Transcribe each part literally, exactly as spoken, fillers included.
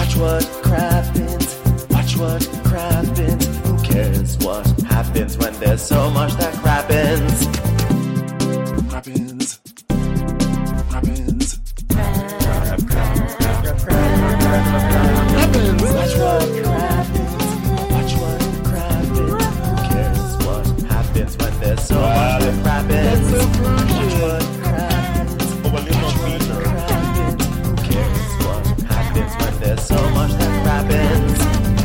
Watch what crappens, watch what crappens. Who cares what happens when there's so much that crappens? Crappens, crappens, crap, crap, crap, crap, crap, crappens. Watch what crappens, watch what crappens. Who cares what happens when there's so much that crappens? Watch what crappens, watch what crappens. Who cares what happens when there's so much that crappens?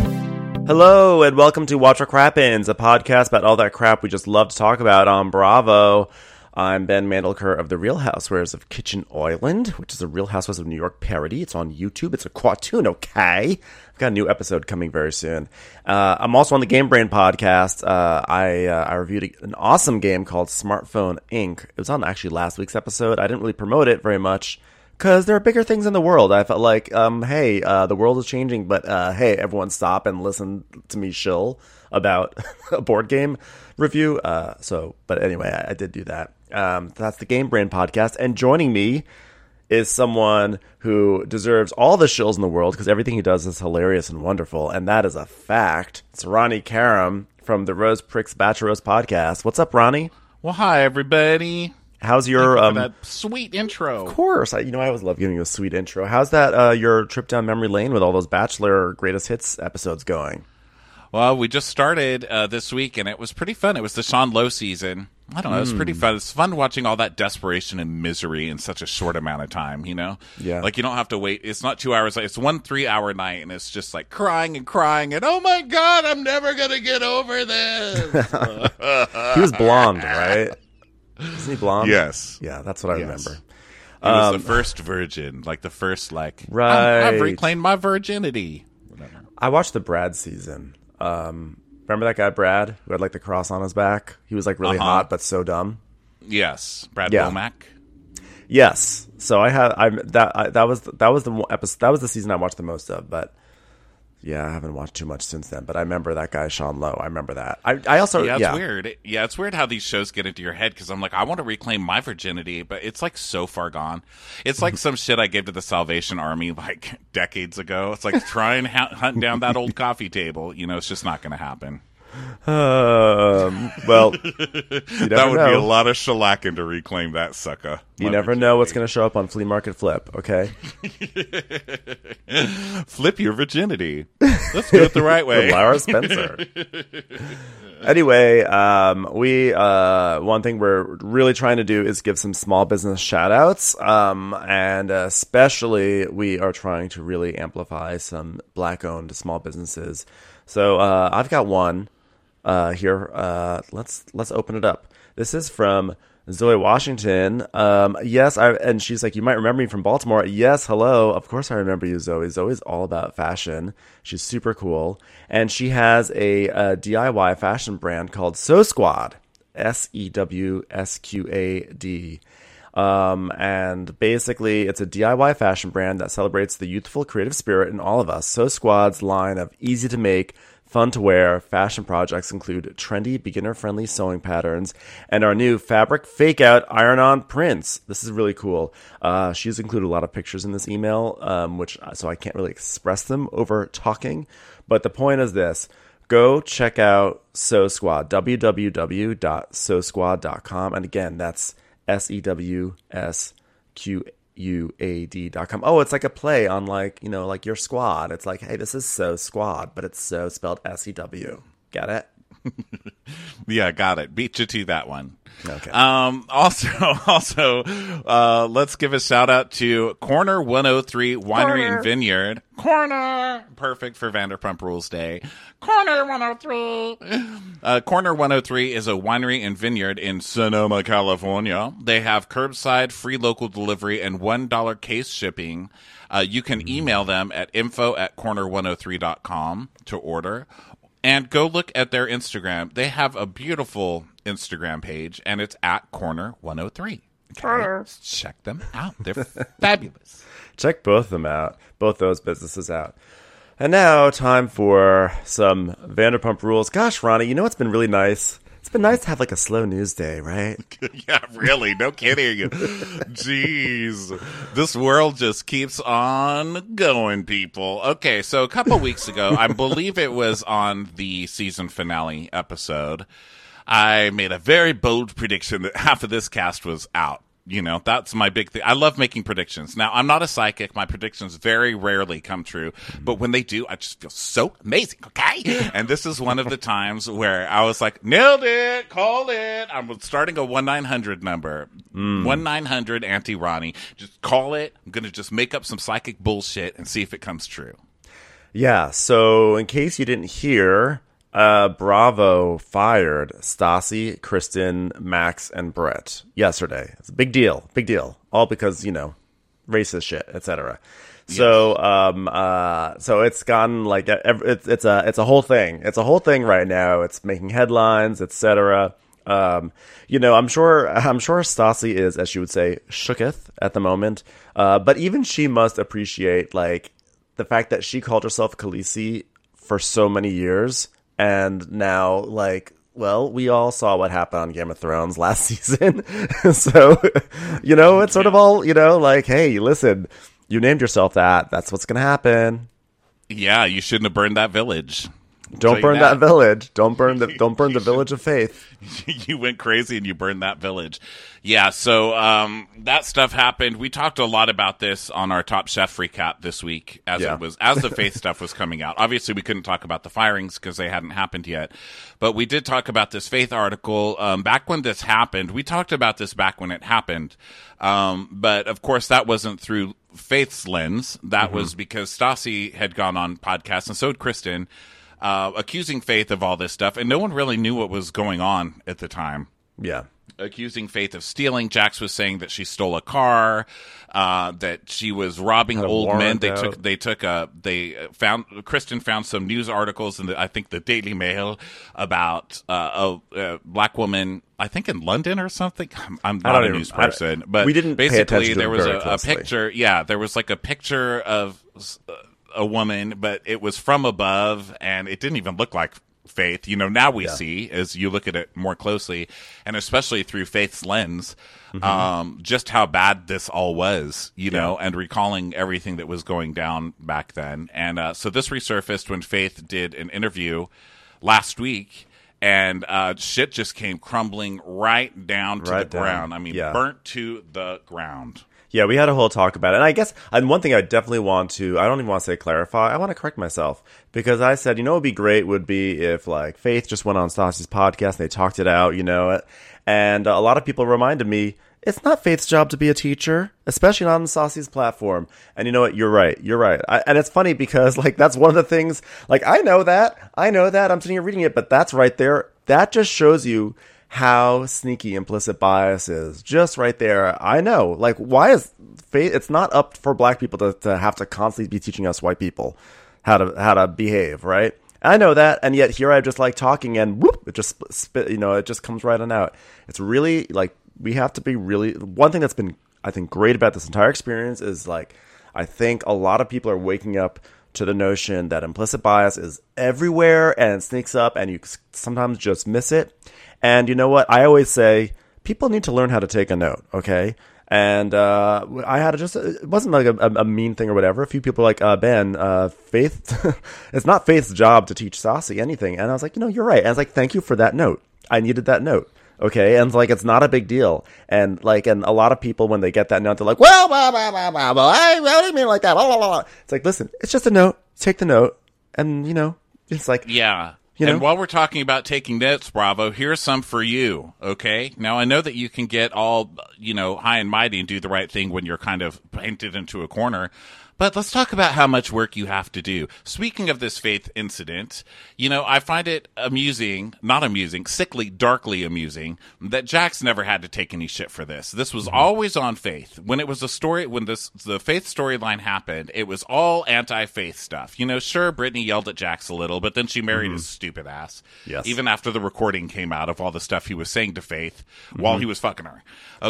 Hello, and welcome to Watch What Crappens, a podcast about all that crap we just love to talk about on Bravo. I'm Ben Mandelker of The Real Housewives of Kitchen Island, which is a Real Housewives of New York parody. It's on YouTube. It's a cartoon, okay? I've got a new episode coming very soon. Uh, I'm also on the Game Brain podcast. Uh, I uh, I reviewed an awesome game called Smartphone Incorporated. It was on actually last week's episode. I didn't really promote it very much because there are bigger things in the world. I felt like, um, hey, uh, the world is changing, but uh, hey, everyone stop and listen to me shill about a board game review. Uh, so, but anyway, I, I did do that. Um, that's the Game Brain podcast, and joining me is someone who deserves all the shills in the world because everything he does is hilarious and wonderful, and that is a fact. It's Ronnie Karam from the Rose Pricks Bachelor Rose podcast. What's up, Ronnie? Well, hi, everybody. How's your Thank you um? for that sweet intro? Of course, I, you know I always love giving you a sweet intro. How's that? Uh, your trip down memory lane with all those Bachelor Greatest Hits episodes going? Well, we just started uh, this week, and it was pretty fun. It was the Sean Lowe season. I don't know. It was pretty fun. It's fun watching all that desperation and misery in such a short amount of time, you know? Yeah. Like, you don't have to wait. It's not two hours. It's one three-hour night, and it's just, like, crying and crying, and, oh, my God, I'm never going to get over this. He was blonde, right? Isn't he blonde? Yes. Yeah, that's what I Yes. remember. He was Um, the first virgin. Like, the first, like, Right. I'm, I've reclaimed my virginity. Whatever. I watched the Brad season. Um, remember that guy Brad who had like the cross on his back? He was like really Uh-huh. hot but so dumb. Yes. Brad Yeah. Womack. Yes. So I had I that I, that was that was the one episode that was the season I watched the most of. But yeah, I haven't watched too much since then. But I remember that guy Sean Lowe. I remember that. I I also Yeah, it's yeah. weird. Yeah, it's weird how these shows get into your head because I'm like, I want to reclaim my virginity, but it's like so far gone. It's like some shit I gave to the Salvation Army like decades ago. It's like try and ha- hunt down that old coffee table. You know, it's just not going to happen. Um, well, you never That would know. be a lot of shellacking to reclaim that sucker. You My never know what's going to show up on Flea Market Flip. Okay. virginity. Flip your virginity. Let's do it the right way. Laura Spencer. Anyway, um, we uh, one thing we're really trying to do is give some small business shout outs. Um, and especially we are trying to really amplify some black owned small businesses. So uh, I've got one uh, here. Uh, let's let's open it up. This is from Zoe Washington. Um, yes, I and she's like, you might remember me from Baltimore. Yes, hello. Of course I remember you, Zoe. Zoe's all about fashion. She's super cool. And she has a, a D I Y fashion brand called Sew Squad. S E W S Q A D. Um, and basically it's a D I Y fashion brand that celebrates the youthful creative spirit in all of us. Sew Squad's line of easy to make, fun to wear fashion projects include trendy, beginner-friendly sewing patterns and our new fabric fake-out iron-on prints. This is really cool. Uh, she's included a lot of pictures in this email, um, which so I can't really express them over talking. But the point is this. Go check out Sew Squad, w w w dot sew squad dot com. And again, that's S E W S Q U A D dot com. Oh, it's like a play on like, you know, like your squad. It's like, hey, this is So Squad, but it's so spelled S E W. Get it? Yeah, got it. Beat you to that one. Okay. Um, also, also, uh, let's give a shout out to Corner one oh three Winery Corner. and Vineyard. Corner! Perfect for Vanderpump Rules Day. Corner one oh three. Uh, Corner one oh three is a winery and vineyard in Sonoma, California. They have curbside, free local delivery, and one dollar case shipping. Uh, you can email them at info at corner one oh three dot com to order. And go look at their Instagram. They have a beautiful Instagram page, and it's at Corner one oh three. Okay? Check them out. They're fabulous. Check both of them out, both those businesses out. And now, time for some Vanderpump Rules. Gosh, Ronnie, you know what's been really nice? It's It's been nice to have like a slow news day, right? Yeah, really. No kidding. Jeez. This world just keeps on going, people. Okay, so a couple weeks ago, I believe it was on the season finale episode, I made a very bold prediction that half of this cast was out. You know, that's my big thing. I love making predictions. Now, I'm not a psychic. My predictions very rarely come true. But when they do, I just feel so amazing, okay? And this is one of the times where I was like, nailed it, called it. I'm starting a one nine hundred number. Mm. one nine hundred Auntie Ronnie. Just call it. I'm going to just make up some psychic bullshit and see if it comes true. Yeah, so in case you didn't hear... Uh, Bravo fired Stassi, Kristen, Max, and Brett yesterday. It's a big deal, big deal. All because, you know, racist shit, et cetera. Yes. So, um, uh, so it's gotten like it's it's a it's a whole thing. It's a whole thing right now. It's making headlines, et cetera. Um, you know, I'm sure I'm sure Stassi is, as she would say, shooketh at the moment. Uh, but even she must appreciate like the fact that she called herself Khaleesi for so many years. And now, like, well, we all saw what happened on Game of Thrones last season. So, you know, it's sort of all, you know, like, hey, listen, you named yourself that. That's what's going to happen. Yeah, you shouldn't have burned that village. Don't burn that. that village. Don't burn the don't burn the village of faith. You went crazy and you burned that village. Yeah, so um, that stuff happened. We talked a lot about this on our Top Chef recap this week as yeah. it was as the faith stuff was coming out. Obviously, we couldn't talk about the firings because they hadn't happened yet. But we did talk about this faith article um, back when this happened. We talked about this back when it happened. Um, but of course, that wasn't through Faith's lens. That mm-hmm. was because Stassi had gone on podcasts, and so had Kristen. Uh, accusing Faith of all this stuff, and no one really knew what was going on at the time. Yeah. Accusing Faith of stealing. Jax was saying that she stole a car, uh, that she was robbing old men. They out. took, they took a, they found, Kristen found some news articles in the, I think the Daily Mail about, uh, a, a black woman, I think in London or something. I'm not a even, news person, but we didn't basically there was a, a picture. Yeah. There was like a picture of, uh, a woman, but it was from above, and it didn't even look like Faith. You know, now we yeah. see, as you look at it more closely, and especially through Faith's lens, mm-hmm. um, just how bad this all was, you yeah. know, and recalling everything that was going down back then. And uh, so this resurfaced when Faith did an interview last week, and uh, shit just came crumbling right down to right the down. ground. I mean, yeah. burnt to the ground. Yeah, we had a whole talk about it. And I guess and one thing I definitely want to, I don't even want to say clarify, I want to correct myself. Because I said, you know what would be great would be if, like, Faith just went on Stassi's podcast and they talked it out, you know. And a lot of people reminded me, it's not Faith's job to be a teacher, especially not on Stassi's platform. And you know what? You're right. You're right. I, and it's funny because, like, that's one of the things, like, I know that. I know that. I'm sitting here reading it, but that's right there. That just shows you how sneaky implicit bias is. Just right there. I know. Like, why is Faith? It's not up for black people to, to have to constantly be teaching us white people how to how to behave, right? I know that, and yet here I just like talking, and whoop, it just spit. You know, it just comes right on out. It's really like we have to be really. One thing that's been I think great about this entire experience is like I think a lot of people are waking up to the notion that implicit bias is everywhere and it sneaks up, and you sometimes just miss it. And you know what? I always say people need to learn how to take a note, okay? And uh, I had to just, it wasn't like a, a mean thing or whatever. A few people were like, uh, Ben, uh, Faith, it's not Faith's job to teach Stassi anything. And I was like, you know, you're right. And I was like, thank you for that note. I needed that note. Okay. And like, it's not a big deal. And like, and a lot of people, when they get that note, they're like, well, blah, blah, blah, blah, blah. I, what do you mean like that? Blah, blah, blah. It's like, listen, it's just a note. Take the note. And, you know, it's like, yeah. You know? And while we're talking about taking notes, Bravo, here's some for you, okay? Now, I know that you can get all, you know, high and mighty and do the right thing when you're kind of painted into a corner. But let's talk about how much work you have to do. Speaking of this Faith incident, you know, I find it amusing, not amusing, sickly, darkly amusing, that Jax never had to take any shit for this. This was mm-hmm. always on Faith. When it was a story, when this the Faith storyline happened, it was all anti-Faith stuff. You know, sure, Brittany yelled at Jax a little, but then she married mm-hmm. his stupid ass. Yes. Even after the recording came out of all the stuff he was saying to Faith mm-hmm. while he was fucking her. Okay?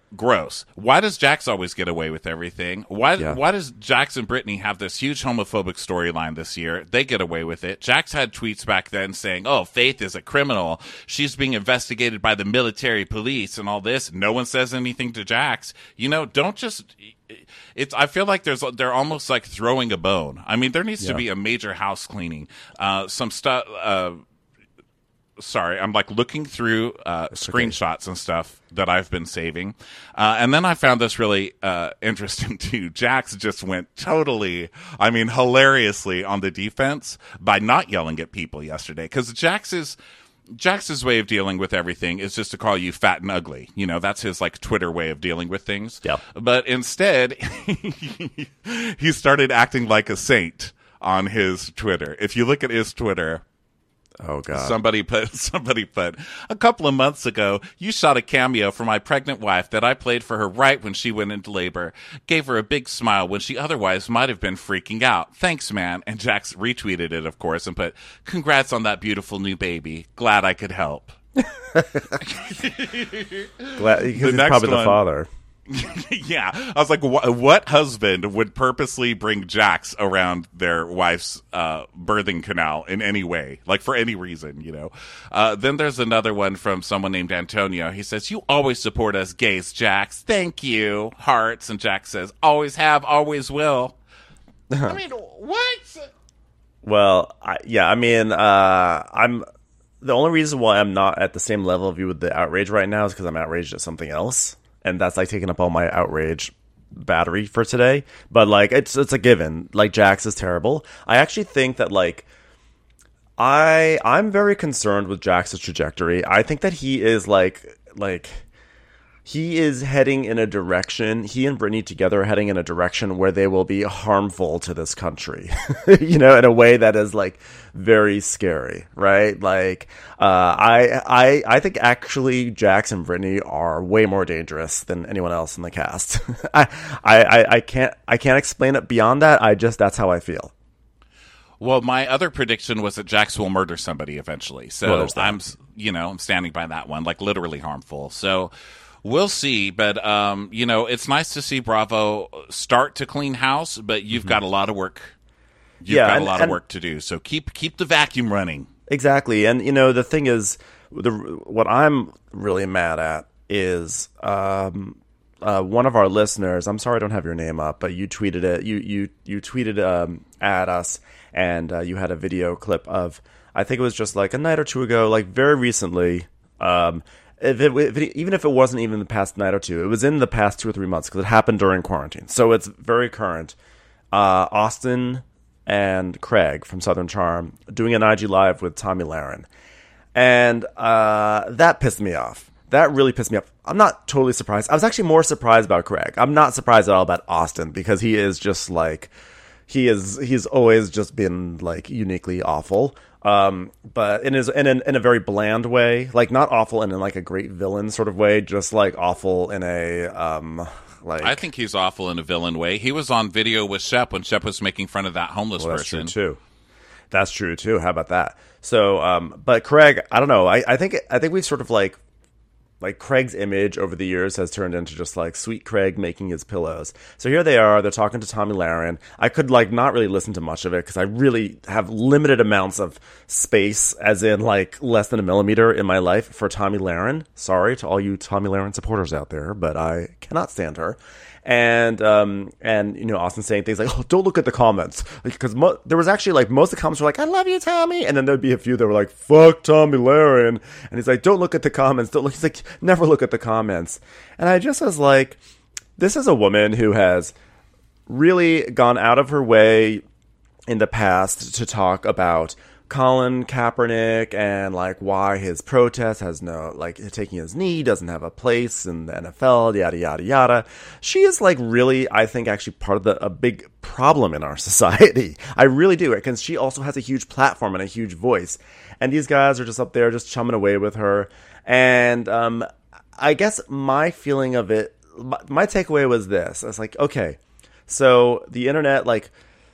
gross. Why does Jax always get away with everything? Why Yeah. why does Jax and Brittany have this huge homophobic storyline this year? They get away with it. Jax had tweets back then saying, oh, Faith is a criminal. She's being investigated by the military police and all this. No one says anything to Jax. You know, don't just... It's. I feel like there's. They're almost like throwing a bone. I mean, there needs Yeah. to be a major house cleaning. Uh, some stuff... Uh, Sorry, I'm like looking through uh, screenshots and stuff that I've been saving. Uh, and then I found this really uh, interesting too. Jax just went totally, I mean, hilariously on the defense by not yelling at people yesterday. Because Jax's, Jax's way of dealing with everything is just to call you fat and ugly. You know, that's his like Twitter way of dealing with things. Yeah. But instead, he started acting like a saint on his Twitter. If you look at his Twitter... Oh God! Somebody put somebody put a couple of months ago. You shot a cameo for my pregnant wife that I played for her right when she went into labor. Gave her a big smile when she otherwise might have been freaking out. Thanks, man. And Jax retweeted it, of course, and put, "Congrats on that beautiful new baby. Glad I could help." Glad, because he's probably the one, father. Yeah, I was like, wh- what husband would purposely bring Jax around their wife's uh, birthing canal in any way, like for any reason, you know? Uh, then there's another one from someone named Antonio. He says, "You always support us gays, Jax. Thank you." Hearts. And Jax says, "Always have, always will." I mean, what? Well, I, yeah, I mean, uh, I'm the only reason why I'm not at the same level of you with the outrage right now is because I'm outraged at something else. And that's like taking up all my outrage battery for today. But like it's it's a given. Like Jax is terrible. I actually think that like I I'm very concerned with Jax's trajectory. I think that he is like like he is heading in a direction, he and Brittany together are heading in a direction where they will be harmful to this country, you know, in a way that is like very scary, right? Like, uh, I, I, I think actually Jax and Brittany are way more dangerous than anyone else in the cast. I, I, I can't, I can't explain it beyond that. I just, that's how I feel. Well, my other prediction was that Jax will murder somebody eventually. So Well, I'm, you know, I'm standing by that one, like literally harmful. So we'll see. But, um, you know, it's nice to see Bravo start to clean house, but you've mm-hmm. got a lot of work. You've yeah, got and, a lot and, of work to do. So keep keep the vacuum running. Exactly. And, you know, the thing is, the what I'm really mad at is um, uh, one of our listeners, I'm sorry I don't have your name up, but you tweeted it. You, you, you tweeted um, at us. And uh, you had a video clip of, I think it was just like a night or two ago, like very recently. Um, if it, if it, even if it wasn't even the past night or two, it was in the past two or three months because it happened during quarantine. So it's very current. Uh, Austin and Craig from Southern Charm doing an I G Live with Tommy Lahren. And uh, that pissed me off. That really pissed me off. I'm not totally surprised. I was actually more surprised about Craig. I'm not surprised at all about Austin because he is just like... He is. He's always just been like uniquely awful, um, but in his in, in in a very bland way, like not awful in, in like a great villain sort of way, just like awful in a um, like. I think he's awful in a villain way. He was on video with Shep when Shep was making fun of that homeless well, that's person. That's true too. That's true too. How about that? So, um, but Craig, I don't know. I, I think I think we've sort of like. Like Craig's image over the years has turned into just like sweet Craig making his pillows. So here they are, they're talking to Tommy Lahren. I could like not really listen to much of it because I really have limited amounts of space, as in like less than a millimeter in my life for Tommy Lahren. Sorry to all you Tommy Lahren supporters out there, but I cannot stand her. And, um, and, you know, Austin saying things like, oh, don't look at the comments. Because mo- there was actually, like, most of the comments were like, I love you, Tommy. And then there'd be a few that were like, fuck Tommy Lahren. And he's like, don't look at the comments. Don't look. He's like, never look at the comments. And I just was like, this is a woman who has really gone out of her way in the past to talk about Colin Kaepernick and like why his protest has no, like taking his knee doesn't have a place in the N F L, yada, yada, yada. She is like really, I think, actually part of the, a big problem in our society. I really do. Because she also has a huge platform and a huge voice. And these guys are just up there just chumming away with her. And um, I guess my feeling of it, my, my takeaway was this. I was like, okay, so the internet, like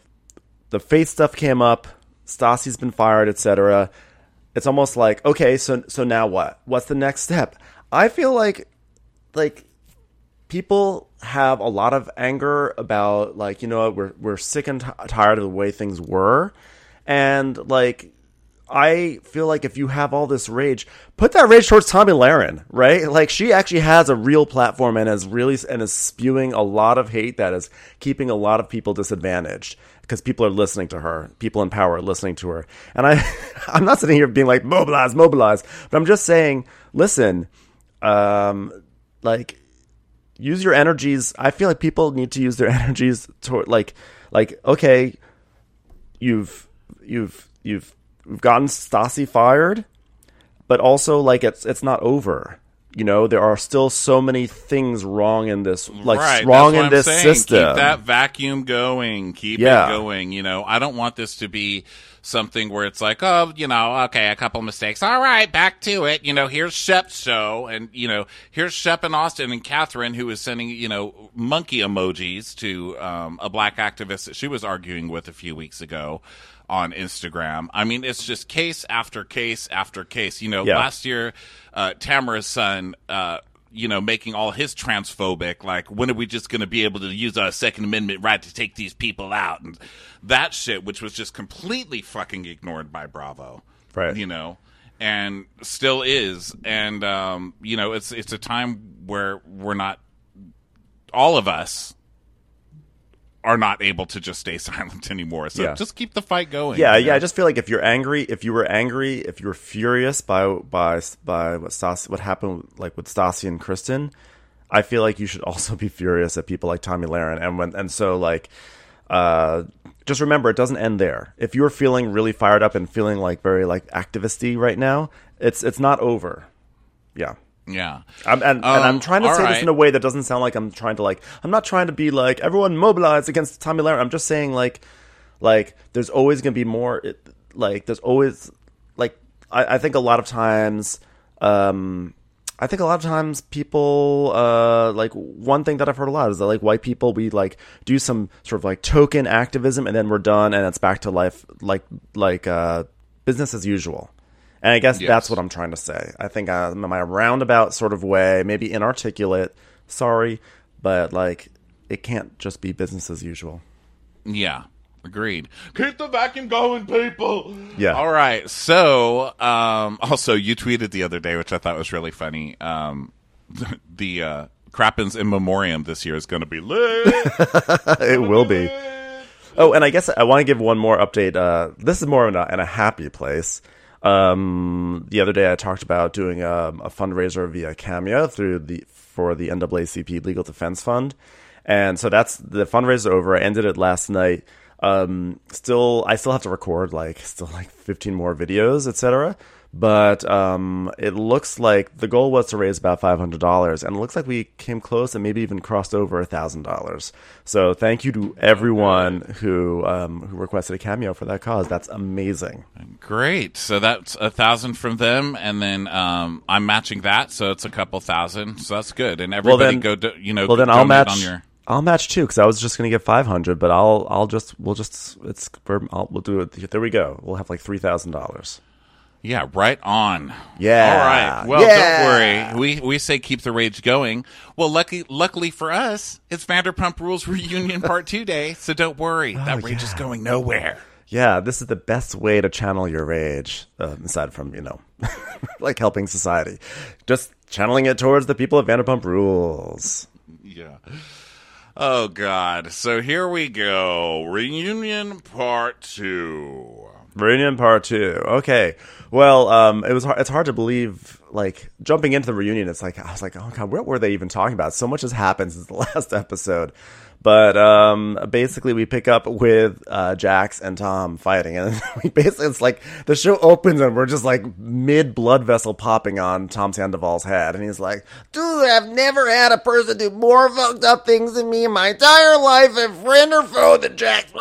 the Faith stuff came up. Stassi's been fired, et cetera. It's almost like, okay, so so now what? What's the next step? I feel like, like, people have a lot of anger about, like, you know, we're we're sick and t- tired of the way things were, and like, I feel like if you have all this rage, put that rage towards Tomi Lahren, right? Like, she actually has a real platform and is really and is spewing a lot of hate that is keeping a lot of people disadvantaged because people are listening to her. People in power are listening to her. And I, I'm not sitting here being like, mobilize, mobilize. But I'm just saying, listen, um, like, use your energies. I feel like people need to use their energies toward, like, like, okay, you've, you've, you've, we've gotten Stassi fired, but also, like, it's it's not over. You know, there are still so many things wrong in this, like, right. wrong That's what in I'm this saying. system. Keep that vacuum going. Keep Yeah. it going. You know, I don't want this to be something where it's like, oh, you know, okay, a couple mistakes. All right, back to it. You know, here's Shep's show. And, you know, here's Shep and Austin and Catherine, who is sending, you know, monkey emojis to um, a black activist that she was arguing with a few weeks ago on Instagram. I mean, it's just case after case after case. You know, Yeah. last year, uh, Tamara's son, uh, you know, making all his transphobic, like, when are we just going to be able to use our Second Amendment right to take these people out? And that shit, which was just completely fucking ignored by Bravo. Right. You know, and still is. And, um, you know, it's, it's a time where we're not, all of us, are not able to just stay silent anymore. So Yeah. just keep the fight going. Yeah, you know? yeah. I just feel like if you're angry, if you were angry, if you were furious by by by what Stassi, what happened, like with Stassi and Kristen, I feel like you should also be furious at people like Tomi Lahren. And when and so like, uh, just remember, it doesn't end there. If you're feeling really fired up and feeling like very like activisty right now, it's it's not over. Yeah. Yeah. I'm, and, Um, and I'm trying to all say right. this in a way that doesn't sound like I'm trying to, like, I'm not trying to be like, everyone mobilize against Tomi Lahren. I'm just saying, like, like there's always going to be more, it, like, there's always, like, I, I think a lot of times, um, I think a lot of times people, uh, like, one thing that I've heard a lot is that, like, white people, we, like, do some sort of, like, token activism and then we're done and it's back to life, like, like, uh, business as usual. And I guess Yes. that's what I'm trying to say. I think I'm in my roundabout sort of way, maybe inarticulate, sorry, but, like, it can't just be business as usual. Yeah. Agreed. Keep the vacuum going, people. Yeah. All right. So, um, also, you tweeted the other day, which I thought was really funny. Um, the uh, Crappens in Memoriam this year is going to be lit. It will be. Oh, and I guess I want to give one more update. Uh, this is more in a, in a happy place. Um, the other day I talked about doing um, a fundraiser via Cameo through the for the N double A C P Legal Defense Fund, and so that's the fundraiser over. I ended it last night. Um, still, I still have to record like still like fifteen more videos, et cetera. But um, it looks like the goal was to raise about five hundred dollars, and it looks like we came close and maybe even crossed over one thousand dollars. So thank you to everyone who um, who requested a Cameo for that cause. That's amazing. Great. So that's a thousand from them, and then um, I'm matching that, so it's a couple thousand. So that's good. And everybody then- go, do, you know, Well, then I'll donate match. on your. I'll match too because I was just gonna get five hundred, but I'll I'll just we'll just it's we're, I'll, we'll do it. There we go. We'll have like three thousand dollars. Yeah, right on. Yeah. All right. Well, Yeah. don't worry. We we say keep the rage going. Well, lucky luckily for us, it's Vanderpump Rules reunion part two day, so don't worry. that rage yeah. is going nowhere. Yeah, this is the best way to channel your rage, uh, aside from, you know, like helping society. Just channeling it towards the people of Vanderpump Rules. Yeah. Oh God. So here we go. Reunion part two. Reunion part two. Okay. Well, um, it was hard, it's hard to believe, like, jumping into the reunion, it's like, I was like, oh God, what were they even talking about? So much has happened since the last episode. But um, basically, we pick up with uh, Jax and Tom fighting, and we basically it's like the show opens and we're just like mid blood vessel popping on Tom Sandoval's head, and he's like, "Dude, I've never had a person do more fucked up things than me in my entire life, and friend or foe than Jax."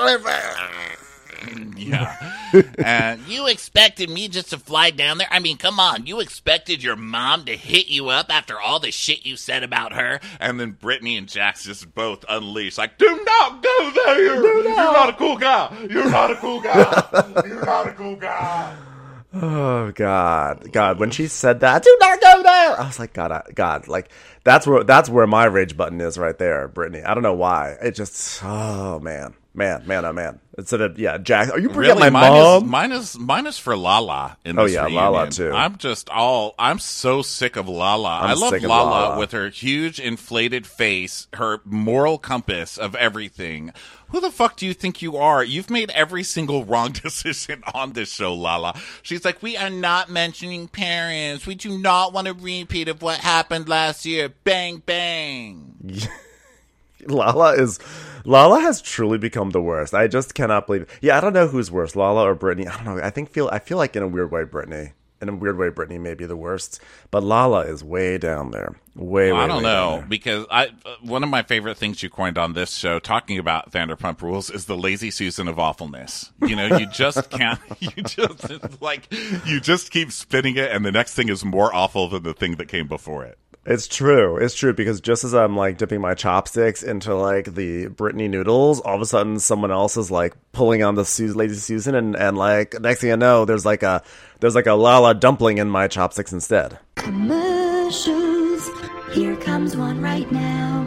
Yeah. And You expected me just to fly down there? I mean, come on. You expected your mom to hit you up after all the shit you said about her? and then Brittany and Jax just both unleash, like, do not go there. You're not a cool guy. You're not a cool guy. You're not a cool guy. Oh God, God! When she said that, do not go there. I was like, God, I, God, like that's where that's where my rage button is right there, Brittany. I don't know why. It just, oh man, man, man, oh man. Instead of yeah, Jack, are you bringing Really, my mine mom? is mine is mine is for Lala in Oh, this yeah, reunion. Lala, too. I'm just all I'm so sick of Lala. I'm I love sick of Lala, Lala. with her huge inflated face, her moral compass of everything. Who the fuck do you think you are? You've made every single wrong decision on this show, Lala. She's like, we are not mentioning parents. We do not want a repeat of what happened last year. Bang, bang. Lala is Lala has truly become the worst. I just cannot believe it. Yeah, I don't know who's worse, Lala or Brittany. I don't know. I think feel I feel like in a weird way, Brittany. In a weird way, Brittany may be the worst, but Lala is way down there. Way, way, I don't way know down there. because I uh, one of my favorite things you coined on this show, talking about Vanderpump Rules, is the lazy Susan of awfulness. You know, you just can't. You just it's like you just keep spinning it, and the next thing is more awful than the thing that came before it. It's true. It's true because just as I'm like dipping my chopsticks into like the Brittany noodles, all of a sudden someone else is like pulling on the Su- Lazy Susan, and, and like next thing I know, there's like a there's like a Lala dumpling in my chopsticks instead. Commercials. Here comes one right now.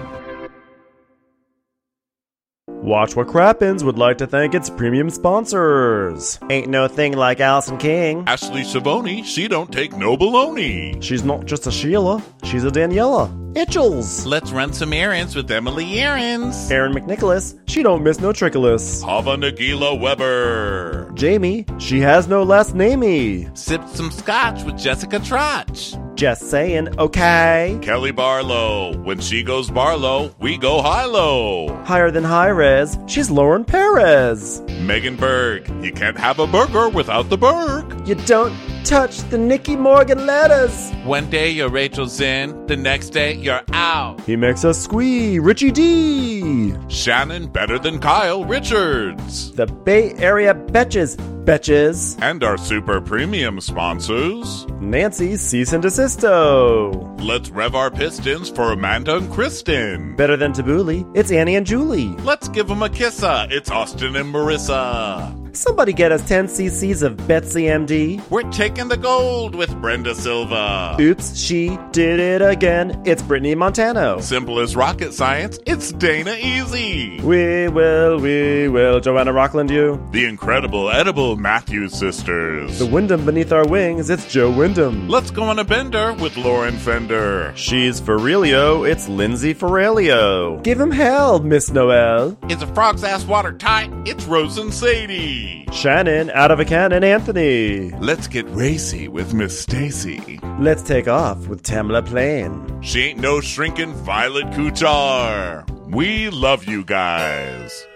Watch What Crappens would like to thank its premium sponsors. Ain't no thing like Allison King. Ashley Savoni, she don't take no baloney. She's not just a Sheila, she's a Daniela. Itchels. Let's run some errands with Emily Errands. Erin McNicholas, she don't miss no trickolas. Hava Nagila Weber. Jamie, she has no last namey. Sipped some scotch with Jessica Trotch. Just saying, okay. Kelly Barlow. When she goes Barlow, we go high-low. Higher than high res, she's Lauren Perez. Megan Berg. You can't have a burger without the Berg. You don't touch the Nikki Morgan letters. One day you're Rachel Zinn, the next day you're out. He makes us squee, Richie D. Shannon better than Kyle Richards. The Bay Area Betches, Betches. And our super premium sponsors. Nancy Cease and Desisto. Let's rev our pistons for Amanda and Kristen. Better than Tabbouleh, it's Annie and Julie. Let's give them a kissa. It's Austin and Marissa. Somebody get us ten cc's of Betsy M D. We're taking the gold with Brenda Silva. Oops, she did it again. It's Brittany Montano. Simple as rocket science, it's Dana Easy. We will, we will. Joanna Rockland, you. The incredible edible Matthews sisters. The Wyndham beneath our wings, it's Joe Wyndham. Let's go on a bender with Lauren Fender. She's Ferrelio, it's Lindsay Ferrelio. Give him hell, Miss Noel. Is a frog's ass watertight? It's Rose and Sadie. Shannon, out of a cannon, Anthony. Let's get racy with Miss Stacy. Let's take off with Tamla Plain. She ain't no shrinking Violet Kuchar. We love you guys.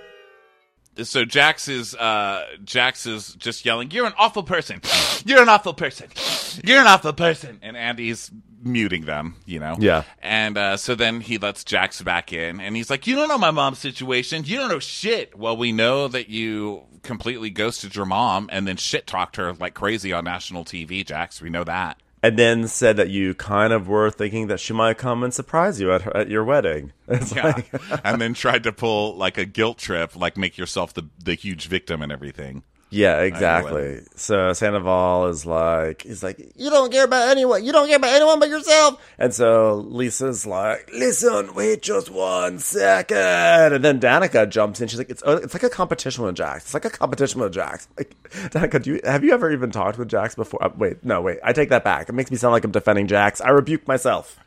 So Jax is uh, Jax is just yelling, "You're an awful person. You're an awful person. You're an awful person." And Andy's muting them, you know. Yeah. And uh, so then he lets Jax back in, and he's like, "You don't know my mom's situation. You don't know shit." Well, we know that you completely ghosted your mom and then shit talked her like crazy on national T V, Jax. We know that. And then said that you kind of were thinking that she might come and surprise you at her, at your wedding. It's Yeah. like, And then tried to pull like a guilt trip, like make yourself the the huge victim and everything. yeah, exactly. So Sandoval is like, he's like, you don't care about anyone. You don't care about anyone but yourself. And so Lisa's like, listen, wait just one second. And then Danica jumps in. She's like, it's uh, it's like a competition with Jax. It's like a competition with Jax. Like, Danica, do you have you ever even talked with Jax before? Uh, wait, no, wait. I take that back. It makes me sound like I'm defending Jax. I rebuke myself.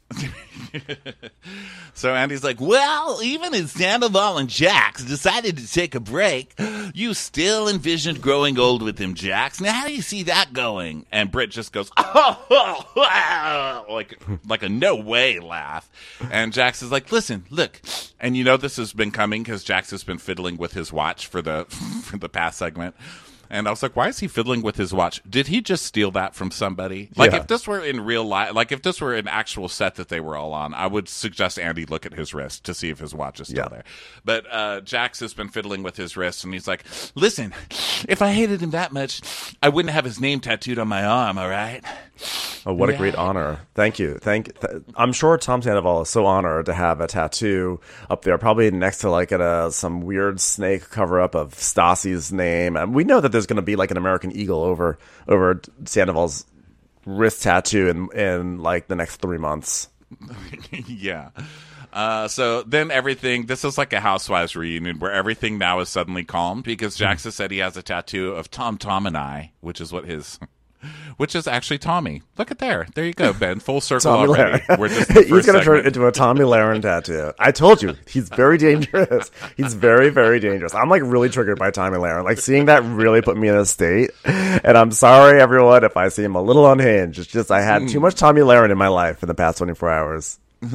So Andy's like, well, even as Sandoval and Jax decided to take a break, you still envisioned growing old with him, Jax. Now, how do you see that going? And Britt just goes, oh, like like a no way laugh. And Jax is like, listen, look. And you know this has been coming because Jax has been fiddling with his watch for the for the past segment. And I was like, why is he fiddling with his watch? Did he just steal that from somebody? Like, Yeah. if this were in real life, like, if this were an actual set that they were all on, I would suggest Andy look at his wrist to see if his watch is still Yeah. there. But uh, Jax has been fiddling with his wrist, and he's like, listen, if I hated him that much, I wouldn't have his name tattooed on my arm, all right? Oh, what a Yeah. great honor. Thank you. Thank. Th- I'm sure Tom Sandoval is so honored to have a tattoo up there, probably next to like a, some weird snake cover up of Stassi's name. And we know that there's going to be like an American eagle over over Sandoval's wrist tattoo in, in like the next three months. Yeah. Uh, so then everything, this is like a Housewives reunion where everything now is suddenly calm because Jackson said he has a tattoo of Tom, Tom, and I, which is what his, which is actually Tommy. Look at there. There you go, Ben. Full circle Tommy already. Lahren. We're just the He's first going to turn it segment. into a Tommy Lahren tattoo. I told you, he's very dangerous. He's very, very dangerous. I'm like really triggered by Tommy Lahren. Like seeing that really put me in a state. And I'm sorry, everyone, if I seem a little unhinged. It's just I had too much Tommy Lahren in my life in the past twenty-four hours.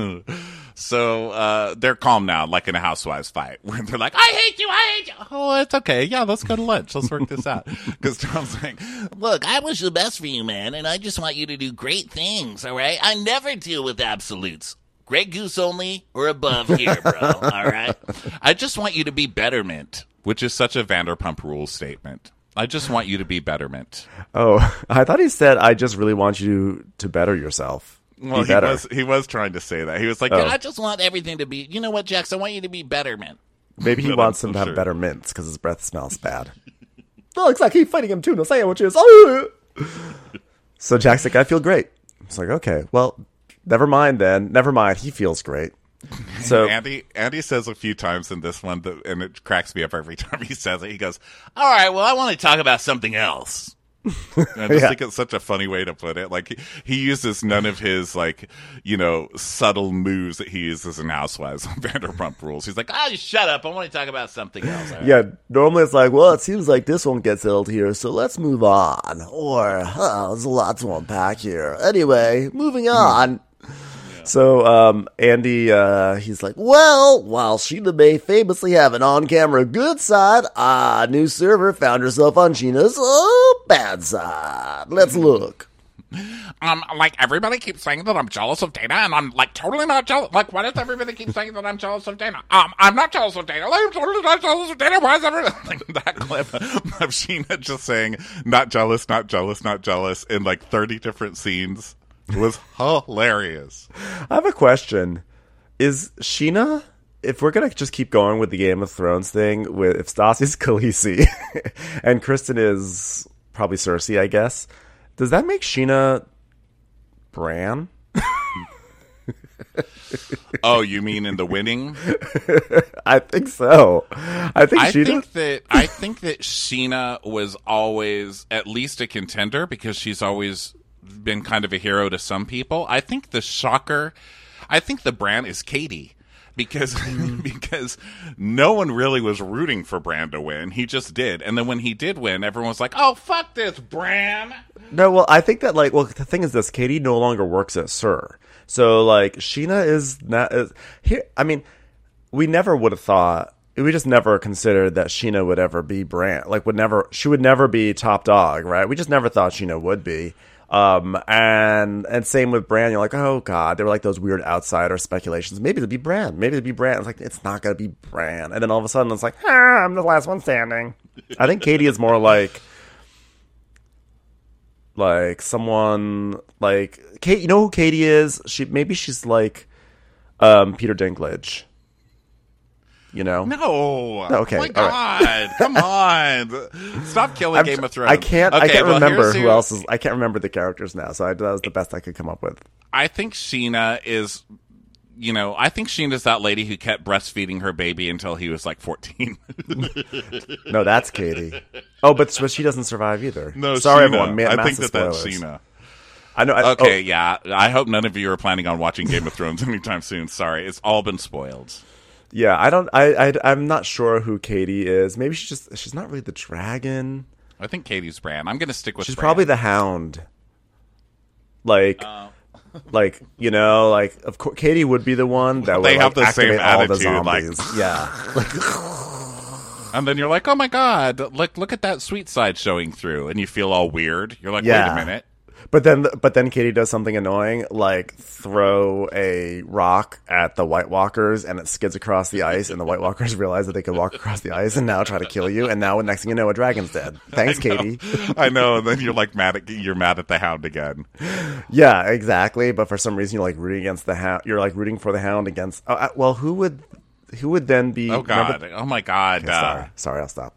So uh, they're calm now, like in a Housewives fight, where they're like, "I hate you, I hate you." Oh, it's okay. Yeah, let's go to lunch. Let's work this out. Because Tom's like, Look, I wish the best for you, man, and I just want you to do great things, all right? I never deal with absolutes. Grey Goose only or above here, bro, all right? "I just want you to be betterment," which is such a Vanderpump Rules statement. I just want you to be betterment. Oh, I thought he said, I just really want you to better yourself. Well, be he better. was he was trying to say that. He was like, Oh. "Yeah, I just want everything to be, you know what, Jax? I want you to be betterment. Maybe he But wants I'm him to so have sure. better mints because his breath smells bad. Oh, looks like he's fighting him tuna sandwiches. Oh. So Jack's like, I feel great. It's like, okay, well, never mind then. Never mind. He feels great. So Andy Andy says a few times in this one, that, and it cracks me up every time he says it. He goes, All right, well, I want to talk about something else. and I just Yeah. think it's such a funny way to put it. Like he, he uses none of his like you know subtle moves that he uses in Housewives on Vanderpump Rules. He's like, Ah, just shut up. I want to talk about something else. all right? yeah, normally it's like, well, it seems like this won't get settled here, so let's move on. Or, oh, there's a lot to unpack here. Anyway, moving on. So, um, Andy, uh, he's like, well, while Sheena may famously have an on-camera good side, a new server found herself on Sheena's oh, bad side. Let's look. um, like everybody keeps saying that I'm jealous of Dana, and I'm like totally not jealous. Like, why does everybody keep saying that I'm jealous of Dana? Um, I'm not jealous of Dana. Like, I'm totally not jealous of Dana. Why is everybody like that clip of Sheena just saying not jealous, not jealous, not jealous in like thirty different scenes? It was hilarious. I have a question. Is Sheena, if we're going to just keep going with the Game of Thrones thing, with if Stassi's Khaleesi and Kristen is probably Cersei, I guess, does that make Sheena Bran? Oh, you mean in the winning? I think so. I think I Sheena... think that I think that Sheena was always at least a contender because she's always been kind of a hero to some people. I think the shocker, I think the Bran is Katie. Because because no one really was rooting for Bran to win. He just did. And then when he did win, everyone was like, oh, fuck this, Bran. No, well, I think that, like, well, the thing is this, Katie no longer works at Sur. So, like, Sheena is not, is, here, I mean, we never would have thought, we just never considered that Sheena would ever be Bran. Like, would never, she would never be top dog, right? We just never thought Sheena would be. Um, and, and same with Bran, you're like, oh god, there were like those weird outsider speculations. Maybe it'd be Bran. Maybe it'd be Bran. It's like, it's not gonna be Bran. And then all of a sudden it's like, ah, I'm the last one standing. I think Katie is more like, like someone like Kate. You know who Katie is? She maybe she's like, um, Peter Dinklage. You know? No. Okay, Oh my all God. Come on. Stop killing I'm Game tr- of Thrones. I can't. I Okay, can't well, remember here's who who- else is. I can't remember the characters now. So I, that was the best I could come up with. I think Sheena is, you know, I think Sheena's that lady who kept breastfeeding her baby until he was like fourteen. No, that's Katie. Oh, but, but she doesn't survive either. No, sorry, Sheena. everyone. Ma- I think massive that that's spoilers. Sheena. I know. I, Okay, oh, yeah. I hope none of you are planning on watching Game of Thrones anytime soon. Sorry, it's all been spoiled. yeah. I don't. I, I. I'm not sure who Katie is. Maybe she's just. She's not really the dragon. I think Katie's Bran. I'm going to stick with She's Bran. probably the Hound. Like, Oh. like you know, like of course, Katie would be the one that would They have like, the same activate all the attitude, like- zombies. yeah. And then you're like, oh my God, look, look at that sweet side showing through. And you feel all weird. You're like, Yeah. wait a minute. But then, but then Katie does something annoying, like throw a rock at the White Walkers, and it skids across the ice, and the White Walkers realize that they can walk across the ice, and now try to kill you. And now, next thing you know, a dragon's dead. Thanks, I know. Katie. I know. And then you're like mad at you're mad at the Hound again. Yeah, exactly. But for some reason, you're like rooting against the hound. You're like rooting for the Hound against. Oh, uh, well, who would, who would then be? Oh God! remember- Oh my God! Okay, uh, sorry, sorry, I'll stop.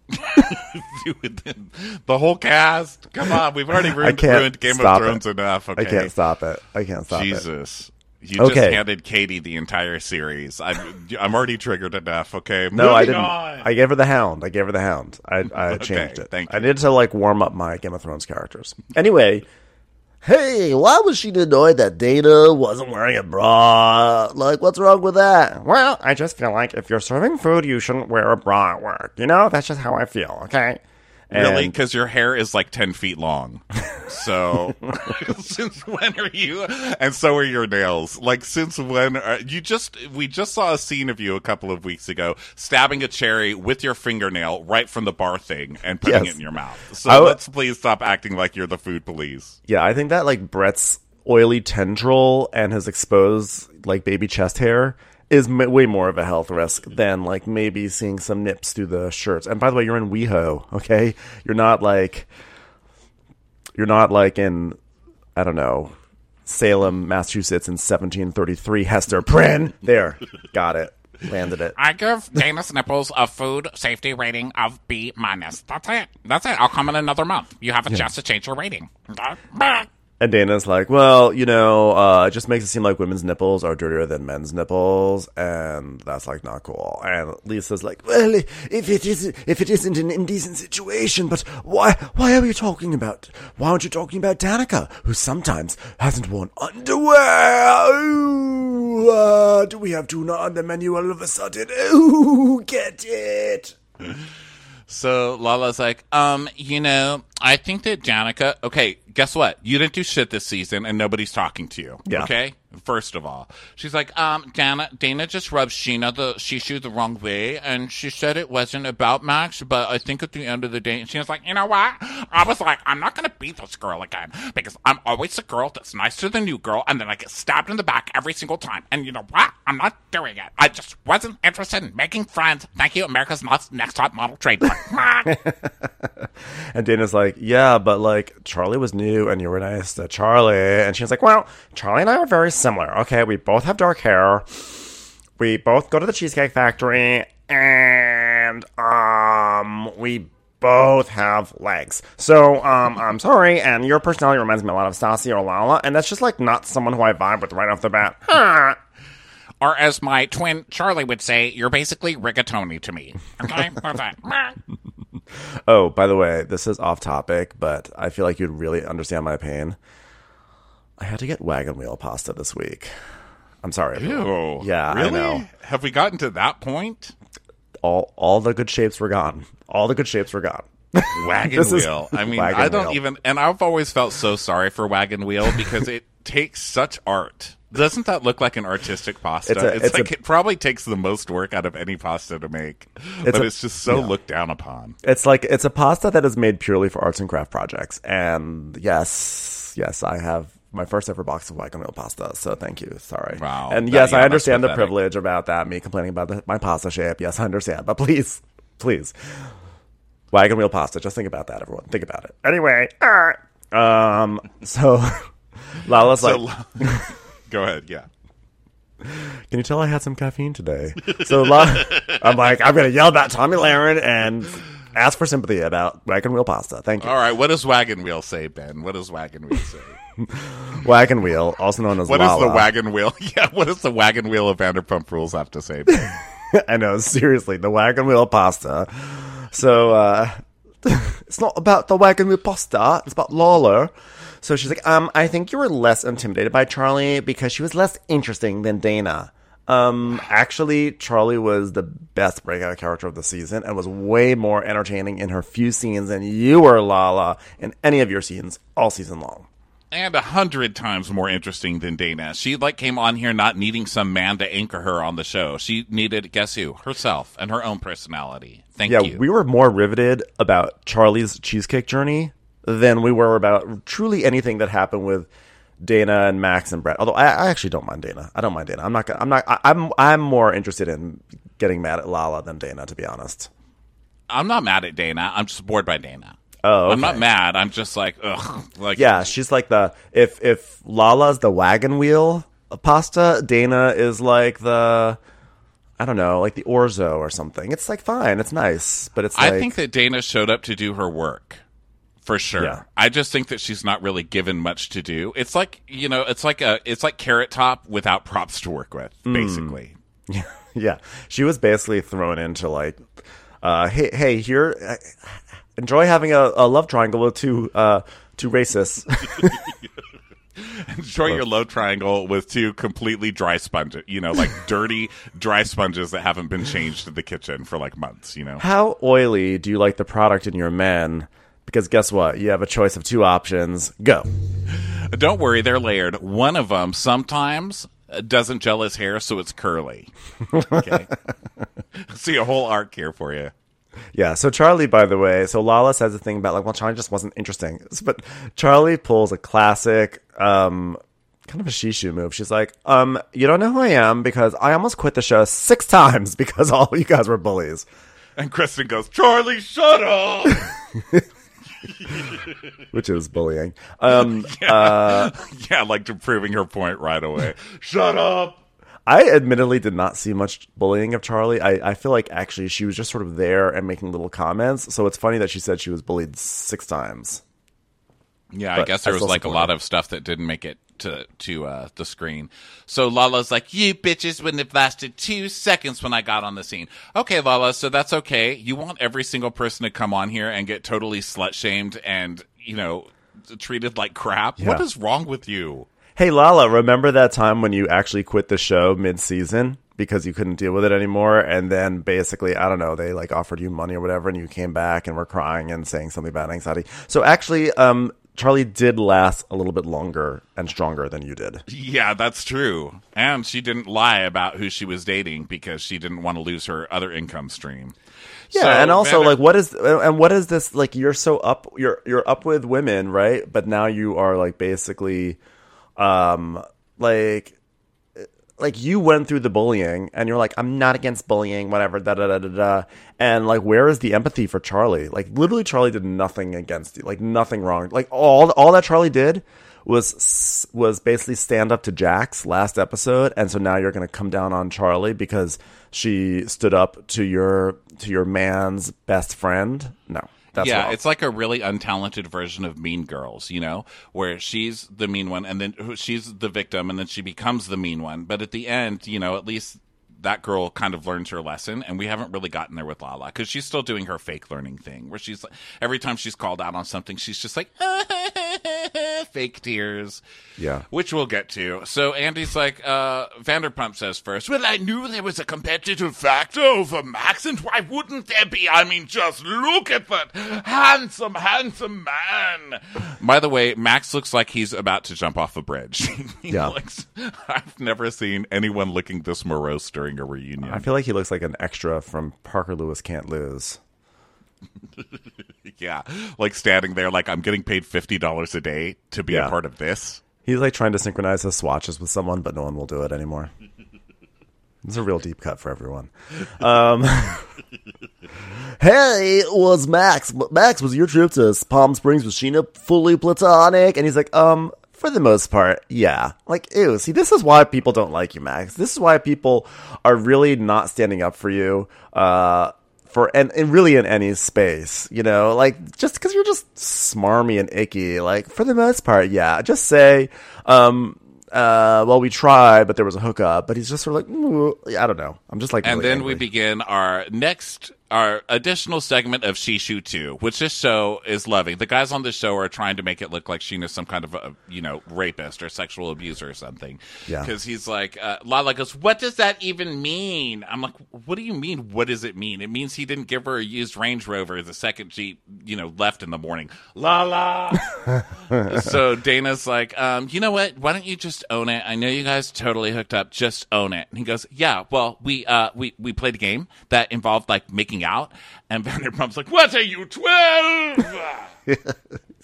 The whole cast. Come on, we've already I ruined, can't ruined Game of stop Thrones it. enough. Okay, I can't stop it. I can't stop it. Jesus. You just Okay. handed Katie the entire series. I'm, I'm already triggered enough. Okay, No, I moving didn't. on. I gave her the Hound. I gave her the Hound. I, I Okay, changed it. thank I you. needed to like warm up my Game of Thrones characters. Anyway, hey, why was she annoyed that Dana wasn't wearing a bra? Like, what's wrong with that? Well, I just feel like if you're serving food, you shouldn't wear a bra at work. You know, that's just how I feel. Okay. Really? And- Because your hair is like ten feet long. So, since when are you? And so are your nails. Like, since when are you just, we just saw a scene of you a couple of weeks ago stabbing a cherry with your fingernail right from the bar thing and putting Yes. it in your mouth. So, I w- let's please stop acting like you're the food police. Yeah, I think that like Brett's oily tendril and his exposed like baby chest hair is m- way more of a health risk than like maybe seeing some nips through the shirts. And by the way, you're in WeHo, okay? You're not like you're not like in I don't know Salem, Massachusetts in seventeen thirty-three. Hester Prynne, there, got it, landed it. I give Dana's nipples a food safety rating of B minus. That's it. That's it. I'll come in another month. You have a chance to change your rating. And Dana's like, well, you know, uh, it just makes it seem like women's nipples are dirtier than men's nipples, and that's like not cool. And Lisa's like, well, if it isn't, if it isn't an indecent situation, but why, why are you talking about? Why aren't you talking about Danica, who sometimes hasn't worn underwear? Ooh, uh, do we have tuna on the menu all of a sudden? Ooh, get it? So Lala's like, um, you know, I think that Danica, okay, guess what? You didn't do shit this season and nobody's talking to you. Yeah. Okay? First of all. She's like, um, Dana, Dana just rubbed Sheena the Shishu the wrong way and she said it wasn't about Max, but I think at the end of the day, she was like, you know what? I was like, I'm not gonna beat this girl again because I'm always the girl that's nice to the new girl and then I get stabbed in the back every single time. And you know what? I'm not doing it. I just wasn't interested in making friends. Thank you, America's Next Top Model trademark. And Dana's like, yeah, but like Charlie was new and you were nice to Charlie. And she's like, well, Charlie and I are very similar. Okay, we both have dark hair. We both go to the Cheesecake Factory. And um, we both have legs. So um, I'm sorry. And your personality reminds me a lot of Stassi or Lala. And that's just like not someone who I vibe with right off the bat. Huh. Or as my twin Charlie would say, you're basically rigatoni to me. Okay? What's that? Oh, by the way, this is off topic, but I feel like you'd really understand my pain. I had to get wagon wheel pasta this week. I'm sorry. everyone. Ew. Yeah, really? I know. Have we gotten to that point? All all the good shapes were gone. All the good shapes were gone. Wagon This is wheel. I mean, wagon I don't wheel. even, and I've always felt so sorry for wagon wheel because it takes such art. Doesn't that look like an artistic pasta? It's It's, a- it's like a- it probably takes the most work out of any pasta to make, but a- it's just so yeah. looked down upon. It's like it's a pasta that is made purely for arts and craft projects. And yes, yes, I have my first ever box of wagon wheel pasta. So thank you. Sorry. Wow. And That- yes, yeah, I that's understand the pathetic. privilege about that. Me complaining about the, my pasta shape. Yes, I understand. But please, please, wagon wheel pasta. Just think about that, everyone. Think about it. Anyway, uh, um, so Lala's So, like, go ahead. Yeah. can you tell I had some caffeine today? So La- I'm like, I'm gonna yell about Tommy Lahren and ask for sympathy about wagon wheel pasta. Thank you. All right. What does wagon wheel say, Ben? What does wagon wheel say? Wagon wheel, also known as What does Lala. the wagon wheel? Yeah. What does the wagon wheel of Vanderpump Rules have to say, Ben? I know, seriously, the wagon wheel pasta. So, uh, it's not about the wagon wheel pasta, it's about Lawler. So she's like, um, I think you were less intimidated by Charlie because she was less interesting than Dana. Um, actually, Charlie was the best breakout character of the season and was way more entertaining in her few scenes than you were, Lala, in any of your scenes all season long. And a hundred times more interesting than Dana. She like came on here not needing some man to anchor her on the show. She needed, guess who? Herself and her own personality. Thank Yeah, you. we were more riveted about Charlie's cheesecake journey than we were about truly anything that happened with Dana and Max and Brett. Although I, I actually don't mind Dana. I don't mind Dana. I'm not. Gonna, I'm not. I, I'm. I'm more interested in getting mad at Lala than Dana, to be honest. I'm not mad at Dana. I'm just bored by Dana. Oh, okay. I'm not mad. I'm just like, ugh. Like, yeah, she's like the if if Lala's the wagon wheel of pasta, Dana is like the I don't know, like the orzo or something. It's like fine, it's nice, but it's. I like, think that Dana showed up to do her work. For sure. Yeah. I just think that she's not really given much to do. It's like, you know, it's like a it's like Carrot Top without props to work with, basically. Mm. Yeah. She was basically thrown into like uh, hey hey here uh, enjoy having a, a love triangle with two uh, two racists. Enjoy your love triangle with two completely dry sponges, you know, like dirty dry sponges that haven't been changed in the kitchen for like months, you know. How oily do you like the product in your men? Because guess what? You have a choice of two options. Go. Don't worry, they're layered. One of them sometimes doesn't gel his hair, so it's curly. Okay. See a whole arc here for you. Yeah, so Charlie, by the way, so Lala says a thing about, like, well, Charlie just wasn't interesting. But Charlie pulls a classic, um, kind of a Shishu move. She's like, um, you don't know who I am because I almost quit the show six times because all you guys were bullies. And Kristen goes, Charlie, shut up! Which is bullying. Um, yeah. Uh, yeah, like to proving her point right away. Shut up! I admittedly did not see much bullying of Charlie. I, I feel like actually she was just sort of there and making little comments. So it's funny that she said she was bullied six times. Yeah, But I guess there I was still like a support lot her. of stuff that didn't make it to to uh, the screen. So Lala's like, you bitches wouldn't have lasted two seconds when I got on the scene. Okay, Lala, so that's okay. You want every single person to come on here and get totally slut-shamed and, you know, treated like crap? Yeah. What is wrong with you? Hey, Lala, remember that time when you actually quit the show mid-season because you couldn't deal with it anymore? And then basically, I don't know, they like offered you money or whatever, and you came back and were crying and saying something about anxiety. So actually, um, Charlie did last a little bit longer and stronger than you did. Yeah, that's true. And she didn't lie about who she was dating because she didn't want to lose her other income stream. Yeah, So, and also Vander- like, what is and what is this like? You're so up, you're you're up with women, right? But now you are like basically, um, like. Like, you went through the bullying, and you're like, I'm not against bullying, whatever, da da da da da. And, like, where is the empathy for Charlie? Like, literally, Charlie did nothing against you. Like, nothing wrong. Like, all all that Charlie did was was basically stand up to Jax last episode, and so now you're going to come down on Charlie because she stood up to your to your man's best friend? No. That's yeah, wrong. it's like a really untalented version of Mean Girls, you know, where she's the mean one and then who- she's the victim and then she becomes the mean one. But at the end, you know, at least that girl kind of learns her lesson, and we haven't really gotten there with Lala because she's still doing her fake learning thing where she's like, every time she's called out on something, she's just like, fake tears. Yeah. Which we'll get to. So Andy's like, uh, Vanderpump says first, well, I knew there was a competitive factor over Max, and why wouldn't there be? I mean, just look at that handsome, handsome man. By the way, Max looks like he's about to jump off a bridge. He Yeah. looks- I've never seen anyone looking this morose during a reunion. I feel like he looks like an extra from Parker Lewis Can't Lose. Yeah, like standing there like, I'm getting paid fifty dollars a day to be Yeah. a part of this. He's like trying to synchronize his swatches with someone, but no one will do it anymore. It's a real deep cut for everyone. Um, hey, it was Max. Max, was your trip to Palm Springs with Sheena fully platonic? And he's like, um, for the most part, yeah. Like, ew. See, this is why people don't like you, Max. This is why people are really not standing up for you. Uh, for and, and really in any space, you know, like just because you're just smarmy and icky. Like, for the most part, yeah. Just say, um. Uh, well, we tried, but there was a hookup. But he's just sort of like, "Ooh," I don't know. I'm just like, And really then angry. we begin our next, our additional segment of Shishu two, which this show is loving. The guys on this show are trying to make it look like Sheena's some kind of a, you know, rapist or sexual abuser or something. Yeah. Because he's like, uh, Lala goes, what does that even mean? I'm like, what do you mean, what does it mean? It means he didn't give her a used Range Rover the second she, you know, left in the morning. Lala! So Dana's like, um, you know what? Why don't you just own it? I know you guys totally hooked up. Just own it. And he goes, yeah, well, we uh, we we played a game that involved like making out. And Vanderpump's like, what are you, twelve?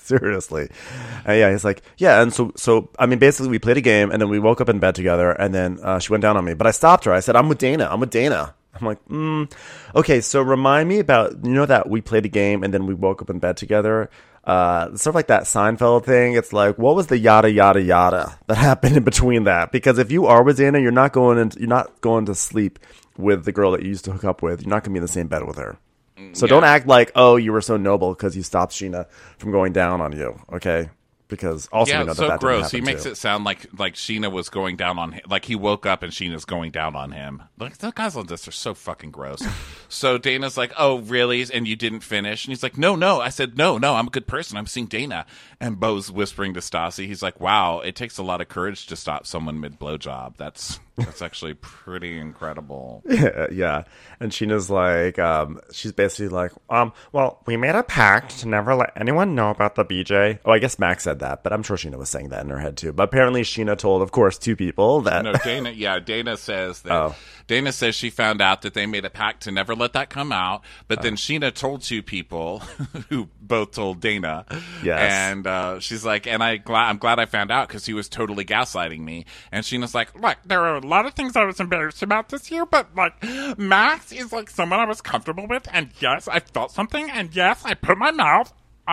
Seriously. And yeah, he's like, yeah. And so, so I mean, basically, we played a game, and then we woke up in bed together, and then uh, she went down on me. But I stopped her. I said, I'm with Dana. I'm with Dana. I'm like, mm, okay, so remind me about, you know, that we played a game, and then we woke up in bed together. Uh, sort of like that Seinfeld thing. It's like, what was the yada yada yada that happened in between that? Because if you are with Dana, you're not going into, you're not going to sleep with the girl that you used to hook up with. You're not going to be in the same bed with her. So yeah. Don't act like, oh, you were so noble because you stopped Sheena from going down on you. Okay. Because also yeah, we know it's that so that gross. He too. makes it sound like like Sheena was going down on him. Like he woke up and Sheena's going down on him. Like the guys on this are so fucking gross. So Dana's like, "Oh, really? And you didn't finish?" And he's like, "No, no." I said, "No, no. I'm a good person. I'm seeing Dana." And Bo's whispering to Stassi. He's like, "Wow, it takes a lot of courage to stop someone mid blowjob. That's that's actually pretty incredible." Yeah, yeah. And Sheena's like, um, she's basically like, um, well, we made a pact to never let anyone know about the B J. Oh, I guess Max said that, but I'm sure Sheena was saying that in her head too. But apparently Sheena told, of course, two people that. No, Dana. Yeah, Dana says that. Oh. Dana says she found out that they made a pact to never let that come out. But oh. then Sheena told two people who both told Dana. Yes. And uh, she's like, and I gla- I'm glad I found out because he was totally gaslighting me. And Sheena's like, look, there are a lot of things I was embarrassed about this year, but like Max is like someone I was comfortable with, and yes, I felt something, and yes, I put my mouth.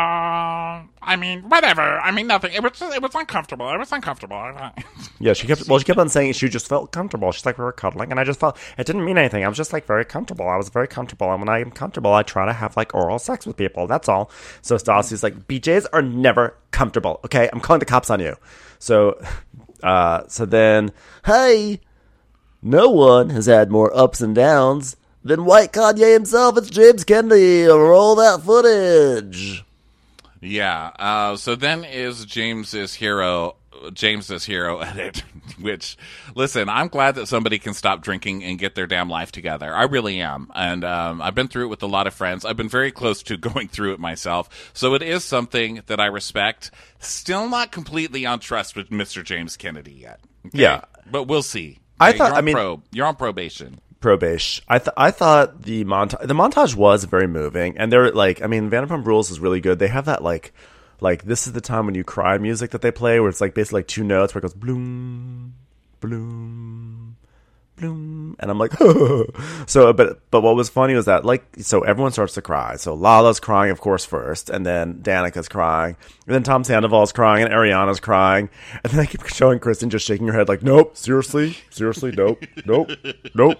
Uh, I mean, whatever. I mean, nothing. It was just, it was uncomfortable. It was uncomfortable. Yeah, she kept. Well, she kept on saying she just felt comfortable. She's like, we were cuddling, and I just felt it didn't mean anything. I was just like very comfortable. I was very comfortable, and when I am comfortable, I try to have like oral sex with people. That's all. So Stassi's like, B Js are never comfortable. Okay, I'm calling the cops on you. So, uh, so then, hey, no one has had more ups and downs than White Kanye himself. It's James Kennedy. Roll that footage. Yeah. Uh, so then is James's hero, James's hero edit, which, listen, I'm glad that somebody can stop drinking and get their damn life together. I really am. And um, I've been through it with a lot of friends. I've been very close to going through it myself. So it is something that I respect. Still not completely on trust with Mister James Kennedy yet. Okay? Yeah. But we'll see. I okay? thought, you're on I mean, probe. You're on probation. Probation. I th- I thought the montage the montage was very moving, and they're like, I mean, Vanderpump Rules is really good. They have that like, like this is the time when you cry music that they play, where it's like basically like two notes where it goes bloom, bloom, bloom, and I'm like, so. But but what was funny was that like, so everyone starts to cry. So Lala's crying, of course, first, and then Danica's crying, and then Tom Sandoval's crying, and Ariana's crying, and then I keep showing Kristen just shaking her head like, nope, seriously, seriously, nope, nope, nope.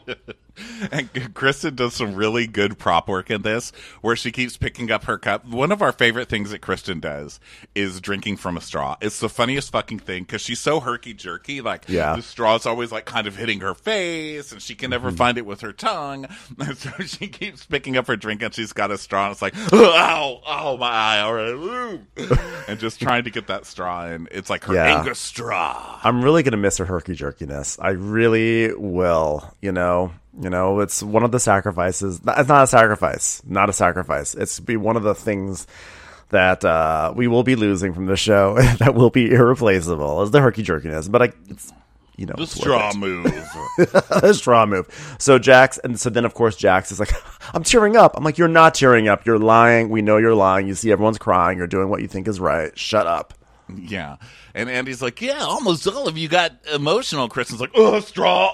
And Kristen does some really good prop work in this, where she keeps picking up her cup. One of our favorite things that Kristen does is drinking from a straw. It's the funniest fucking thing, because she's so herky-jerky. Like, yeah. The straw's always, like, kind of hitting her face, and she can never mm-hmm. find it with her tongue. And so she keeps picking up her drink, and she's got a straw, and it's like, ow, ow, my eye, all right, woo. And just trying to get that straw in. It's like her yeah. anger straw. I'm really going to miss her herky-jerkiness. I really will, you know. You know, it's one of the sacrifices. It's not a sacrifice. Not a sacrifice. It's be one of the things that uh, we will be losing from the show that will be irreplaceable is the herky jerkiness. But I, it's, you know, the straw move. The straw move. So Jax, and so then of course Jax is like, I'm tearing up. I'm like, you're not tearing up. You're lying. We know you're lying. You see everyone's crying. You're doing what you think is right. Shut up. Yeah. And Andy's like, yeah, almost all of you got emotional. Kristen's like, oh, straw.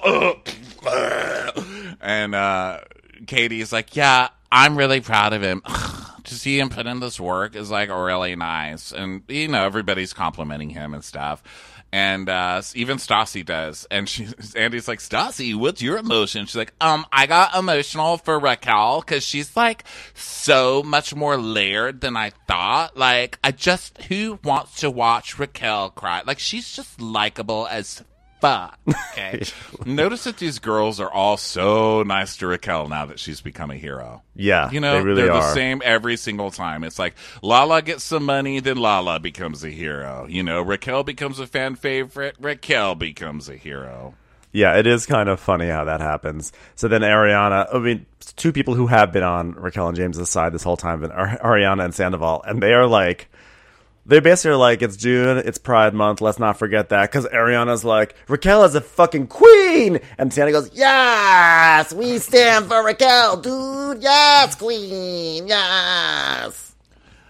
Uh. And uh, Katie's like, yeah, I'm really proud of him. To see him put in this work is like really nice. And, you know, everybody's complimenting him and stuff. And uh, even Stassi does. And she, Andy's like, Stassi, what's your emotion? She's like, um, I got emotional for Raquel because she's like so much more layered than I thought. Like, I just, who wants to watch Raquel cry? Like, she's just likable as fuck. Okay. Notice that these girls are all so nice to Raquel now that she's become a hero. Yeah, you know, they really they're are. the same every single time. It's like Lala gets some money, then Lala becomes a hero. You know, Raquel becomes a fan favorite, Raquel becomes a hero. Yeah, it is kind of funny how that happens. So then Ariana, I mean, two people who have been on Raquel and James's side this whole time, are Ariana and Sandoval, and they are like, they basically are like, it's June, it's Pride Month, let's not forget that. Because Ariana's like, Raquel is a fucking queen! And Santa goes, yes! We stand for Raquel, dude! Yes, queen! Yes!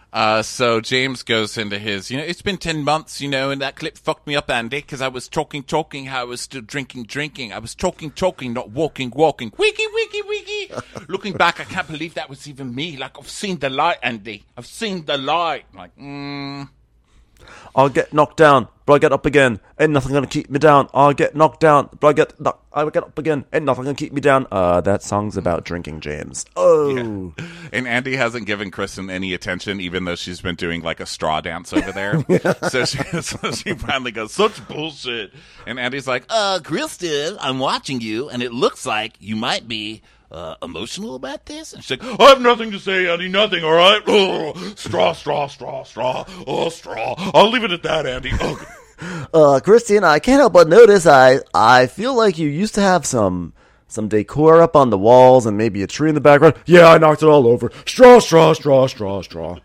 Uh, so James goes into his, you know, it's been ten months, you know, and that clip fucked me up, Andy, because I was talking, talking, how I was still drinking, drinking. I was talking, talking, not walking, walking. Wiki, wiki, wiki. Looking back, I can't believe that was even me. Like, I've seen the light, Andy. I've seen the light. Like, mm. I'll get knocked down, but I get up again. Ain't nothing gonna keep me down. I'll get knocked down, but I get knock- I get up again. Ain't nothing gonna keep me down. Uh, that song's about drinking, James. Oh. Yeah. And Andy hasn't given Kristen any attention, even though she's been doing like a straw dance over there. so, she, so she finally goes, such bullshit. And Andy's like, Uh, Kristen, I'm watching you, and it looks like you might be uh, emotional about this. And she's like, I have nothing to say, Andy, nothing, all right? Oh, straw, straw, straw, straw, oh, straw. I'll leave it at that, Andy. Oh. Uh, Christian, I can't help but notice I I feel like you used to have some some decor up on the walls and maybe a tree in the background. Yeah, I knocked it all over. Straw, straw, straw, straw, straw.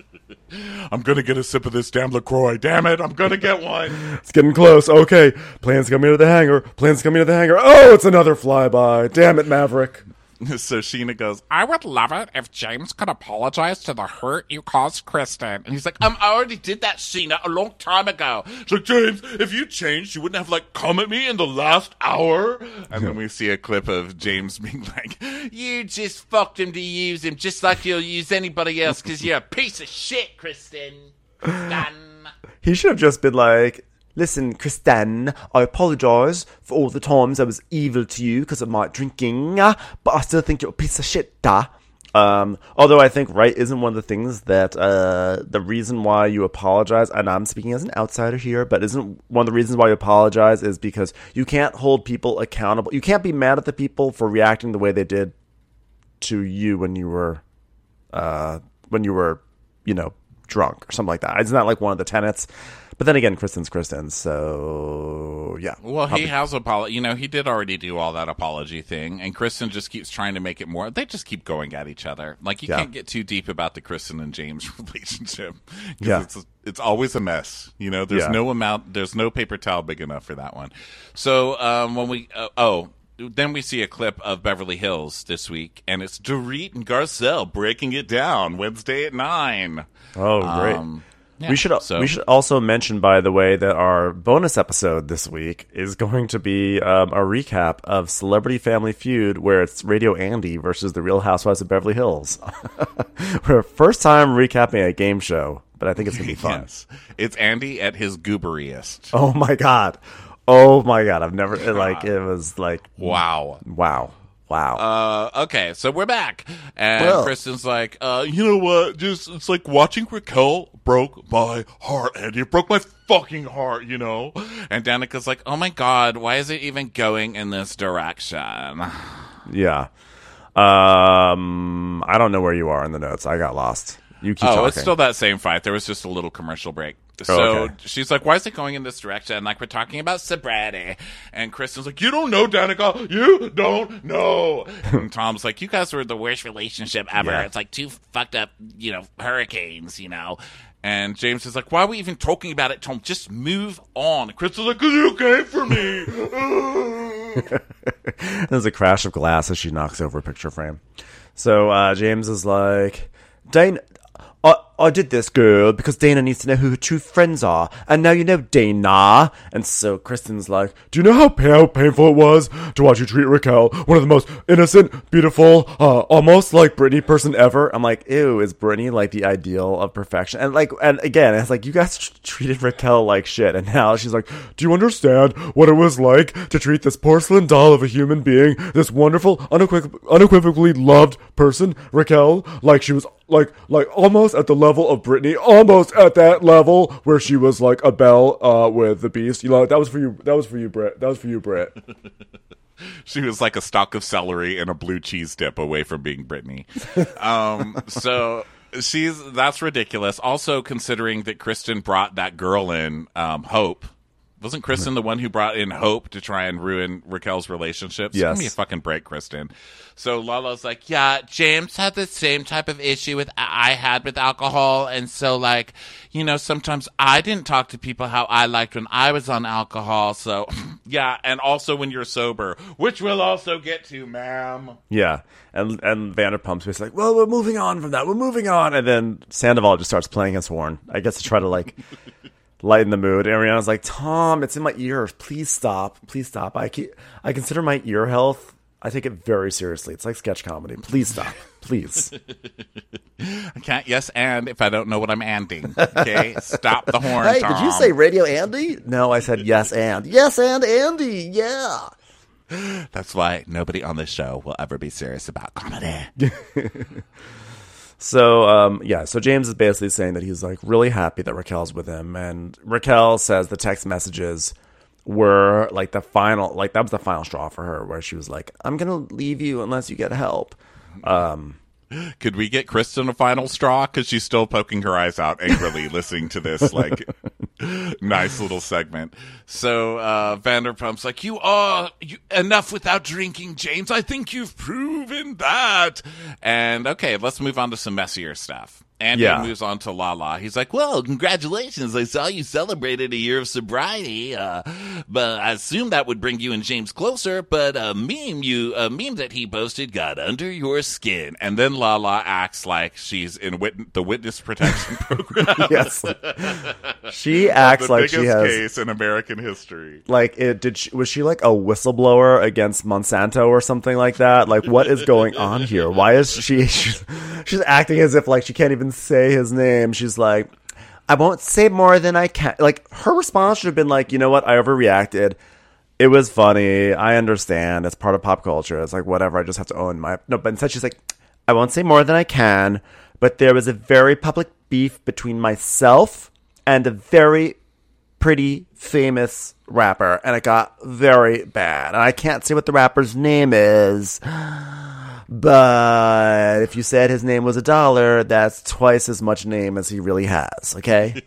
I'm gonna get a sip of this damn LaCroix. Damn it, I'm gonna get one. It's getting close. Okay, plane's coming to the hangar. Plane's coming to the hangar. Oh, it's another flyby. Damn it, Maverick. So Sheena goes, I would love it if James could apologize to the hurt you caused Kristen. And he's like, um, I already did that, Sheena, a long time ago. She's like, James, if you changed, you wouldn't have, like, come at me in the last hour. And then we see a clip of James being like, you just fucked him to use him just like you'll use anybody else because you're a piece of shit, Kristen. Done. He should have just been like, listen, Kristen, I apologise for all the times I was evil to you because of my drinking, but I still think you're a piece of shit, duh. Um, although I think right isn't one of the things that, uh, the reason why you apologize, and I'm speaking as an outsider here, but isn't one of the reasons why you apologize is because you can't hold people accountable. You can't be mad at the people for reacting the way they did to you when you were, uh, when you were, you know, drunk or something like that. It's not like one of the tenets. But then again, Kristen's Kristen, so yeah. Well, he Probably. has apolo- You know, he did already do all that apology thing, and Kristen just keeps trying to make it more. They just keep going at each other. Like, you Yeah. can't get too deep about the Kristen and James relationship. 'Cause Yeah. It's, it's always a mess. You know, there's Yeah. no amount, there's no paper towel big enough for that one. So, um, when we, uh, oh, then we see a clip of Beverly Hills this week, and it's Dorit and Garcelle breaking it down Wednesday at nine. Oh, great. Um, Yeah, we should so- we should also mention, by the way, that our bonus episode this week is going to be um, a recap of Celebrity Family Feud, where it's Radio Andy versus the Real Housewives of Beverly Hills. We're first time recapping a game show, but I think it's gonna be fun. Yes. It's Andy at his gooberiest. Oh my god! Oh my god! I've never like it was like Wow. wow. Wow. Uh, okay, so we're back. And Well. Kristen's like, uh, you know what? Just, it's like watching Raquel broke my heart, Andy. It broke my fucking heart, you know? And Danica's like, oh my god, why is it even going in this direction? Yeah. Um, I don't know where you are in the notes. I got lost. You keep Oh, talking. it's still that same fight. There was just a little commercial break. So okay. she's like, why is it going in this direction? Like, we're talking about sobriety. And Kristen's like, you don't know, Danica. You don't know. And Tom's like, you guys were the worst relationship ever. Yeah. It's like two fucked up, you know, hurricanes, you know. And James is like, why are we even talking about it, Tom? Just move on. Kristen's like, because you came for me. There's a crash of glass as she knocks over a picture frame. So uh, James is like, Dana, I, I did this, girl, because Dana needs to know who her true friends are. And now you know, Dana. And so Kristen's like, do you know how, pa- how painful it was to watch you treat Raquel, one of the most innocent, beautiful, uh, almost like Britney person ever? I'm like, ew, is Britney like the ideal of perfection? And like, and again, it's like, you guys tr- treated Raquel like shit. And now she's like, do you understand what it was like to treat this porcelain doll of a human being, this wonderful, unequiv- unequivocally loved person, Raquel, like she was like, like almost at the level of Britney, almost at that level where she was like a Belle, uh, with the Beast. You know, that was for you. That was for you, Brett. That was for you, Brett. She was like a stalk of celery and a blue cheese dip away from being Britney. um, so she's that's ridiculous. Also, considering that Kristen brought that girl in, um, Hope, Wasn't Kristen the one who brought in Hope to try and ruin Raquel's relationships? Yes. Give me a fucking break, Kristen. So Lala's like, yeah, James had the same type of issue with I had with alcohol, and so like, you know, sometimes I didn't talk to people how I liked when I was on alcohol. So yeah, and also when you're sober, which we'll also get to, ma'am. Yeah, and and Vanderpump's just like, well, we're moving on from that. We're moving on, and then Sandoval just starts playing his horn. I guess to try to like lighten the mood. And Ariana's like, Tom, it's in my ears. Please stop. Please stop. I keep, I consider my ear health. I take it very seriously. It's like sketch comedy. Please stop. Please. I can't yes and if I don't know what I'm anding. Okay, stop the horn. Hey, Tom. did you say Radio Andy? No, I said yes and. Yes and Andy. Yeah. That's why nobody on this show will ever be serious about comedy. So, um, yeah, so James is basically saying that he's, like, really happy that Raquel's with him. And Raquel says the text messages were, like, the final, like, that was the final straw for her, where she was like, I'm going to leave you unless you get help. Um, Could we get Kristen a final straw? Because she's still poking her eyes out angrily listening to this, like, nice little segment. So uh, Vanderpump's like, you are you, enough without drinking, James. I think you've proven that. And, okay, let's move on to some messier stuff. Andy Yeah. moves on to Lala. He's like, Well, congratulations. I saw you celebrated a year of sobriety. Uh, but I assume that would bring you and James closer. But a meme you, a meme that he posted got under your skin. and then Lala acts like she's in wit- the witness protection program. yes. She acts the like biggest she has, case in American history. like, it did. She, was she, like, a whistleblower against Monsanto or something like that? Like, what is going on here? Why is she, she's, she's acting as if, like, she can't even say his name. She's like, I won't say more than I can. Like, her response should have been like, you know what, I overreacted. It was funny. I understand. It's part of pop culture. It's like, whatever. I just have to own my... No, but instead she's like, I won't say more than I can, but there was a very public beef between myself and a very pretty famous rapper, and it got very bad. And I can't say what the rapper's name is, but if you said his name was a dollar, that's twice as much name as he really has, okay?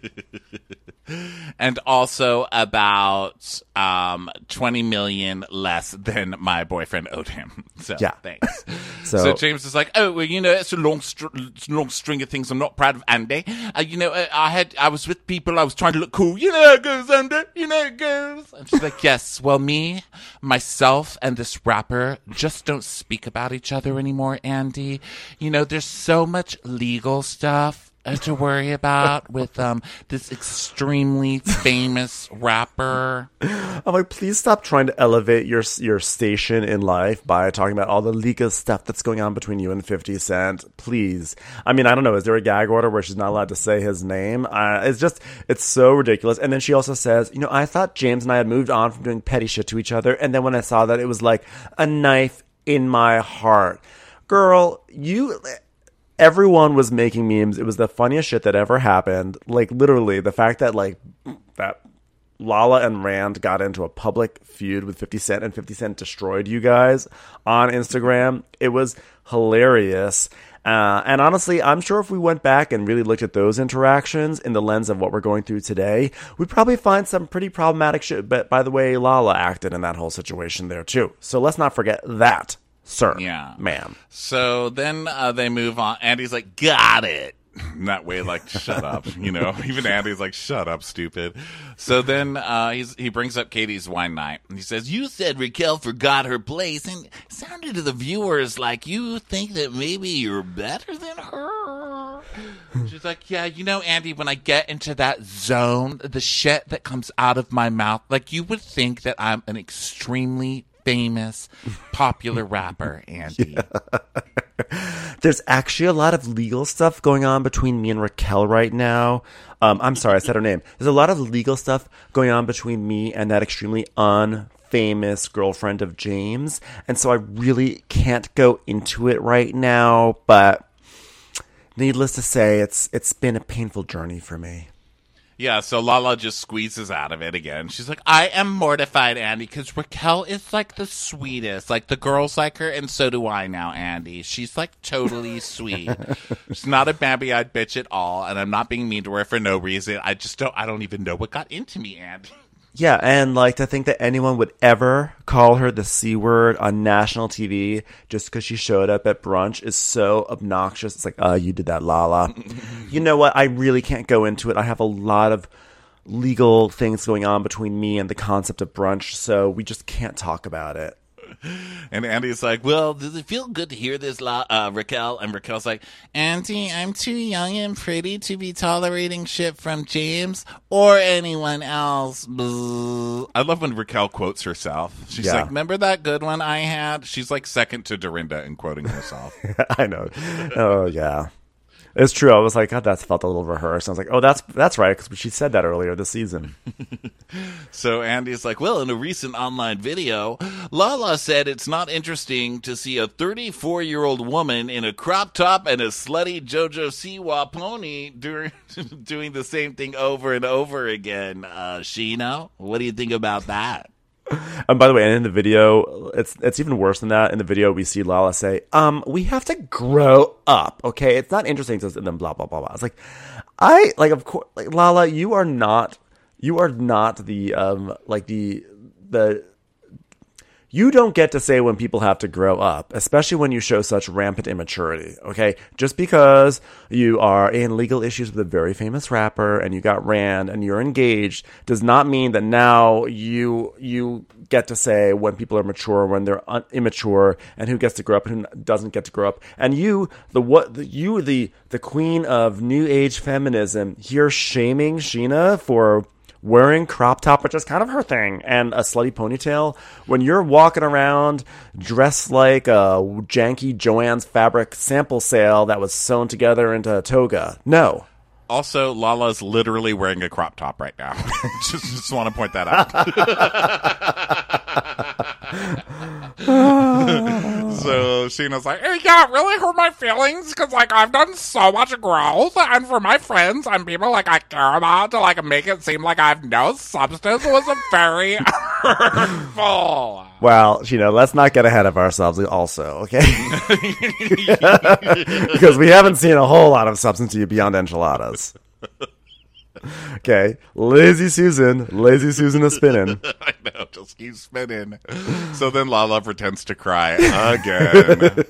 And also about um, twenty million less than my boyfriend owed him. So, Yeah. thanks. So, So James is like, oh, well, you know, it's a long, str- it's a long string of things. I'm not proud of Andy. Uh, you know, I, I had, I was with people. I was trying to look cool. You know how it goes, Andy. You know how it goes. And she's like, yes. Well, me, myself, and this rapper just don't speak about each other anymore, Andy. You know, there's so much legal stuff uh, to worry about with um this extremely famous rapper. I'm like, please stop trying to elevate your your station in life by talking about all the legal stuff that's going on between you and fifty Cent. Please. I mean, I don't know. Is there a gag order where she's not allowed to say his name? Uh, it's just, it's so ridiculous. And then she also says, you know, I thought James and I had moved on from doing petty shit to each other. And then when I saw that, it was like a knife in my heart. Girl, you... Everyone was making memes. It was the funniest shit that ever happened. Like, literally, the fact that, like, that Lala and Rand got into a public feud with fifty Cent and fifty Cent destroyed you guys on Instagram. It was hilarious. Uh, and honestly, I'm sure if we went back and really looked at those interactions in the lens of what we're going through today, we'd probably find some pretty problematic shit. But by the way, Lala acted in that whole situation there, too. So let's not forget that. Sir, Yeah. ma'am. So then uh, they move on. Andy's like, got it. In that way, like, shut up, you know. Even Andy's like, shut up, stupid. So then uh, he's, he brings up Katie's wine night. And he says, You said Raquel forgot her place, and it sounded to the viewers like you think that maybe you're better than her. she's like, yeah, you know, Andy, when I get into that zone, the shit that comes out of my mouth, like, you would think that I'm an extremely famous, popular rapper, Andy. There's actually a lot of legal stuff going on between me and Raquel right now. Um, I'm sorry, I said her name. There's a lot of legal stuff going on between me and that extremely unfamous girlfriend of James. And so I really can't go into it right now. But needless to say, it's it's been a painful journey for me. Yeah, so Lala just squeezes out of it again. She's like, I am mortified, Andy, because Raquel is, like, the sweetest. Like, the girls like her, and so do I now, Andy. She's, like, totally sweet. She's not a babby-eyed bitch at all, and I'm not being mean to her for no reason. I just don't, I don't even know what got into me, Andy. Yeah, and like to think that anyone would ever call her the C word on national T V just because she showed up at brunch is so obnoxious. It's like, uh, you did that, Lala. You know what? I really can't go into it. I have a lot of legal things going on between me and the concept of brunch, so we just can't talk about it. And Andy's like, Well, does it feel good to hear this, La- uh, Raquel? And Raquel's like, Andy, I'm too young and pretty to be tolerating shit from James or anyone else. Bzz. I love when Raquel quotes herself. She's Yeah. like, remember that good one I had? She's like second to Dorinda in quoting herself. I know. Oh, yeah. It's true. I was like, God, that felt a little rehearsed. I was like, oh, that's that's right, because she said that earlier this season. So Andy's like, well, Well, in a recent online video, Lala said it's not interesting to see a thirty-four-year-old woman in a crop top and a slutty JoJo Siwa pony during, doing the same thing over and over again. Uh, Sheena, what do you think about that? And by the way, and in the video, it's it's even worse than that. In the video, we see Lala say, um, we have to grow up, okay? It's not interesting to them, blah, blah, blah, blah. It's like, I, like, of course, like, Lala, you are not, you are not the, um, like, the, the, you don't get to say when people have to grow up, especially when you show such rampant immaturity, okay? Just because you are in legal issues with a very famous rapper and you got ran and you're engaged does not mean that now you you get to say when people are mature, when they're un- immature, and who gets to grow up and who doesn't get to grow up. And you, the what, the, you, the the queen of new age feminism, here shaming Sheena for wearing crop top, which is kind of her thing, and a slutty ponytail, when you're walking around dressed like a janky Joann's fabric sample sale that was sewn together into a toga. No. also, Lala's literally wearing a crop top right now. just, just want to point that out. So Sheena's like, hey, yeah, it really hurt my feelings because, like, I've done so much growth, and for my friends and people, like, I care about to, like, make it seem like I have no substance was a very hurtful. Well, you know, let's not get ahead of ourselves also, okay? Because we haven't seen a whole lot of substance to you beyond enchiladas. Okay, Lazy Susan, Lazy Susan is spinning. I know, just keep spinning. So then Lala pretends to cry again.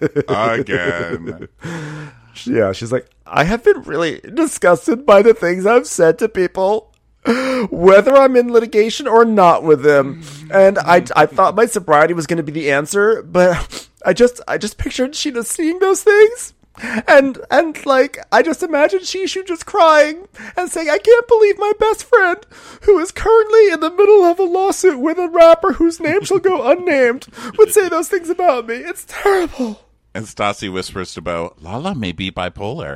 Again. Yeah, she's like, I have been really disgusted by the things I've said to people, whether I'm in litigation or not with them. And I, I thought my sobriety was going to be the answer, but I just, I just pictured Sheena seeing those things. And, and like, I just imagined Shishu just crying and saying, I can't believe my best friend, who is currently in the middle of a lawsuit with a rapper whose name shall go unnamed, would say those things about me. It's terrible. And Stassi whispers to Bo, Lala may be bipolar.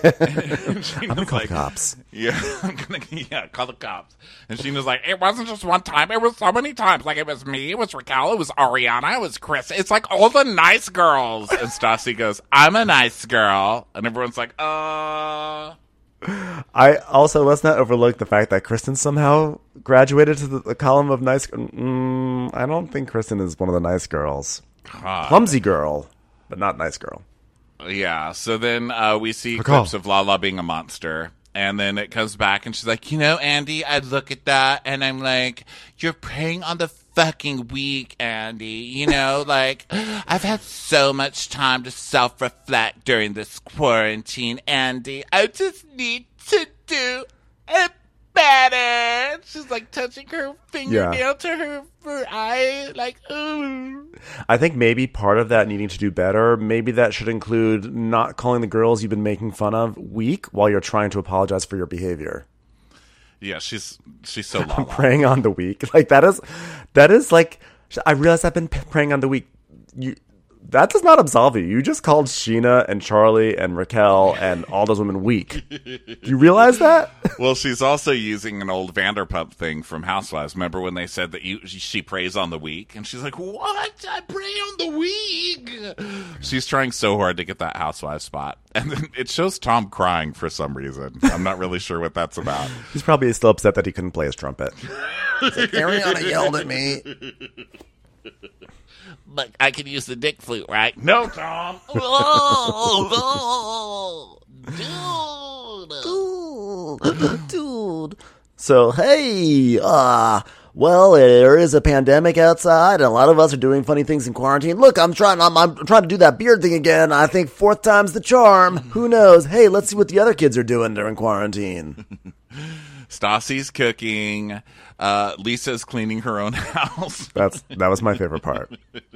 I'm gonna call the cops. Yeah, I'm gonna yeah, call the cops. And Sheena's like, it wasn't just one time, it was so many times. Like, it was me, it was Raquel, it was Ariana, it was Chris. It's like all the nice girls. And Stassi goes, I'm a nice girl. And everyone's like, uh... I also, let's not overlook the fact that Kristen somehow graduated to the, the column of nice. Mm, I don't think Kristen is one of the nice girls. God. Clumsy girl, but not nice girl. Yeah, so then uh, we see Raquel. clips of Lala being a monster. And then it comes back and she's like, you know, Andy, I look at that and I'm like, you're preying on the fucking weak, Andy. You know, like, I've had so much time to self-reflect during this quarantine, Andy. I just need to do it better. She's like touching her fingernail Yeah. to her, her eye, like, ooh. I think maybe part of that needing to do better, maybe that should include not calling the girls you've been making fun of weak while you're trying to apologize for your behavior. Yeah, she's she's so Lala. Preying on the weak. Like, that is, that is like, I realize I've been p- preying on the weak. You, that does not absolve you. You just called Sheena and Charlie and Raquel and all those women weak. Do you realize that? Well, she's also using an old Vanderpump thing from Housewives. Remember when they said that you, she preys on the weak? And she's like, what? I prey on the weak? She's trying so hard to get that Housewives spot. And then it shows Tom crying for some reason. I'm not really sure what that's about. He's probably still upset that he couldn't play his trumpet. It's like, Ariana yelled at me. But I could use the dick flute, right? No, Tom. Oh, oh, dude. Dude. So, hey, uh, well, there is a pandemic outside, and a lot of us are doing funny things in quarantine. Look, I'm trying, I'm, I'm trying to do that beard thing again. I think fourth time's the charm. Who knows? Hey, let's see what the other kids are doing during quarantine. Stassi's cooking. Uh, Lisa's cleaning her own house. That's that was my favorite part.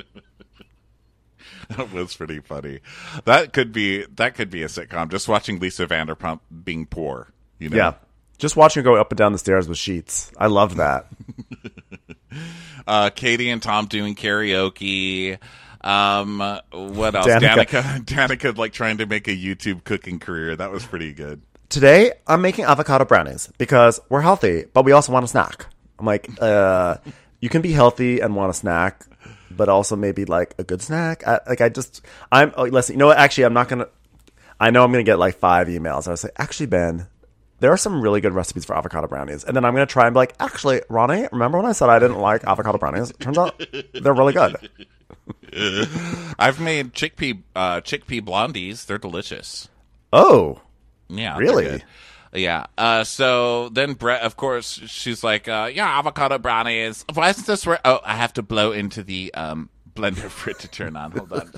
That was pretty funny. That could be that could be a sitcom. Just watching Lisa Vanderpump being poor. You know? Yeah. Just watching her go up and down the stairs with sheets. I loved that. uh, Katie and Tom doing karaoke. Um, what else? Danica. Danica, Danica, like trying to make a YouTube cooking career. That was pretty good. Today, I'm making avocado brownies because we're healthy, but we also want a snack. I'm like, uh, you can be healthy and want a snack, but also maybe like a good snack. I, like I just, I'm, oh, listen, you know what? Actually, I'm not going to, I know I'm going to get like five emails. I was like, actually, Ben, there are some really good recipes for avocado brownies. And then I'm going to try and be like, actually, Ronnie, remember when I said I didn't like avocado brownies? Turns out they're really good. I've made chickpea, uh, chickpea blondies. They're delicious. Oh. Yeah, really? Yeah. Uh, so then Brett, of course, she's like, uh, "Yeah, avocado brownies. Why is this where? Oh, I have to blow into the um, blender for it to turn on. Hold on."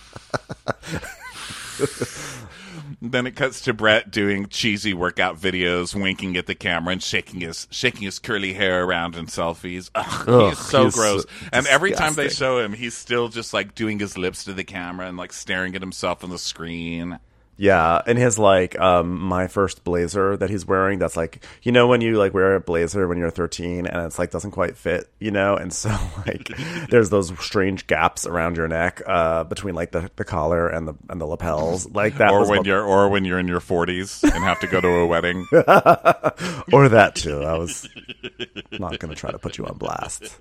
Then it cuts to Brett doing cheesy workout videos, winking at the camera and shaking his shaking his curly hair around in selfies. Ugh, Ugh, he's so he's gross. so and every time they disgusting. show him, he's still just like doing his lips to the camera and like staring at himself on the screen. Yeah, and his like um my first blazer that he's wearing, that's like, you know when you like wear a blazer when you're thirteen and it's like doesn't quite fit, you know, and so like there's those strange gaps around your neck uh between like the, the collar and the and the lapels, like that Or was when what- you're or when you're in your forties and have to go to a wedding. or that too. I was not gonna try to put you on blast.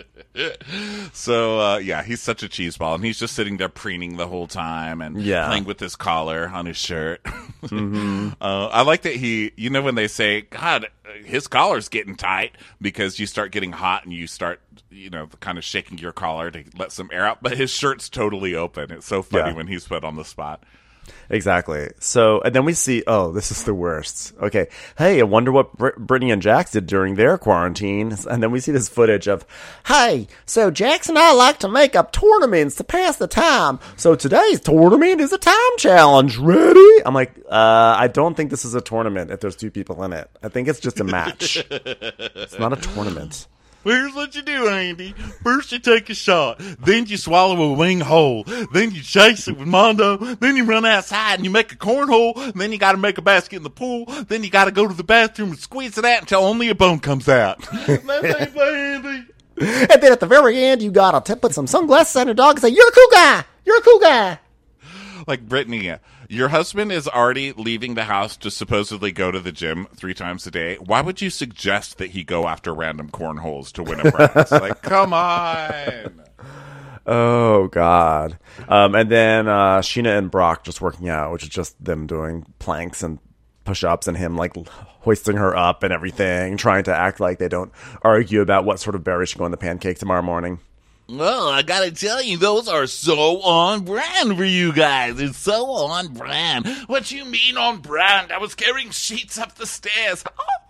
So uh, yeah, he's such a cheeseball, and he's just sitting there preening the whole time and Yeah. playing with his collar on his shirt. Mm-hmm. uh, I like that he, you know, when they say, "God, his collar's getting tight," because you start getting hot and you start, you know, kind of shaking your collar to let some air out, but his shirt's totally open. It's so funny Yeah. when he's put on the spot. Exactly. So, and then we see, oh, this is the worst. Okay. Hey, I wonder what Br- Brittany and Jax did during their quarantine. And then we see this footage of, hey, so Jax and I like to make up tournaments to pass the time. So today's tournament is a time challenge. Ready? I'm like, uh, I don't think this is a tournament if there's two people in it. I think it's just a match. It's not a tournament. Here's what you do, Andy. First you take a shot, then you swallow a wing hole, then you chase it with Mondo, then you run outside and you make a cornhole, then you gotta make a basket in the pool, then you gotta go to the bathroom and squeeze it out until only a bone comes out. That's how you play, Andy. And then at the very end, you gotta t- put some sunglasses on your dog and say, you're a cool guy. You're a cool guy. Like, Brittany, your husband is already leaving the house to supposedly go to the gym three times a day. Why would you suggest that he go after random cornholes to win a prize? Like, come on. Oh, God. Um, and then uh, Sheena and Brock just working out, which is just them doing planks and push-ups and him, like, hoisting her up and everything, trying to act like they don't argue about what sort of berry should go in the pancake tomorrow morning. Well, I gotta tell you, those are so on brand for you guys. It's so on brand. What you mean on brand? I was carrying sheets up the stairs.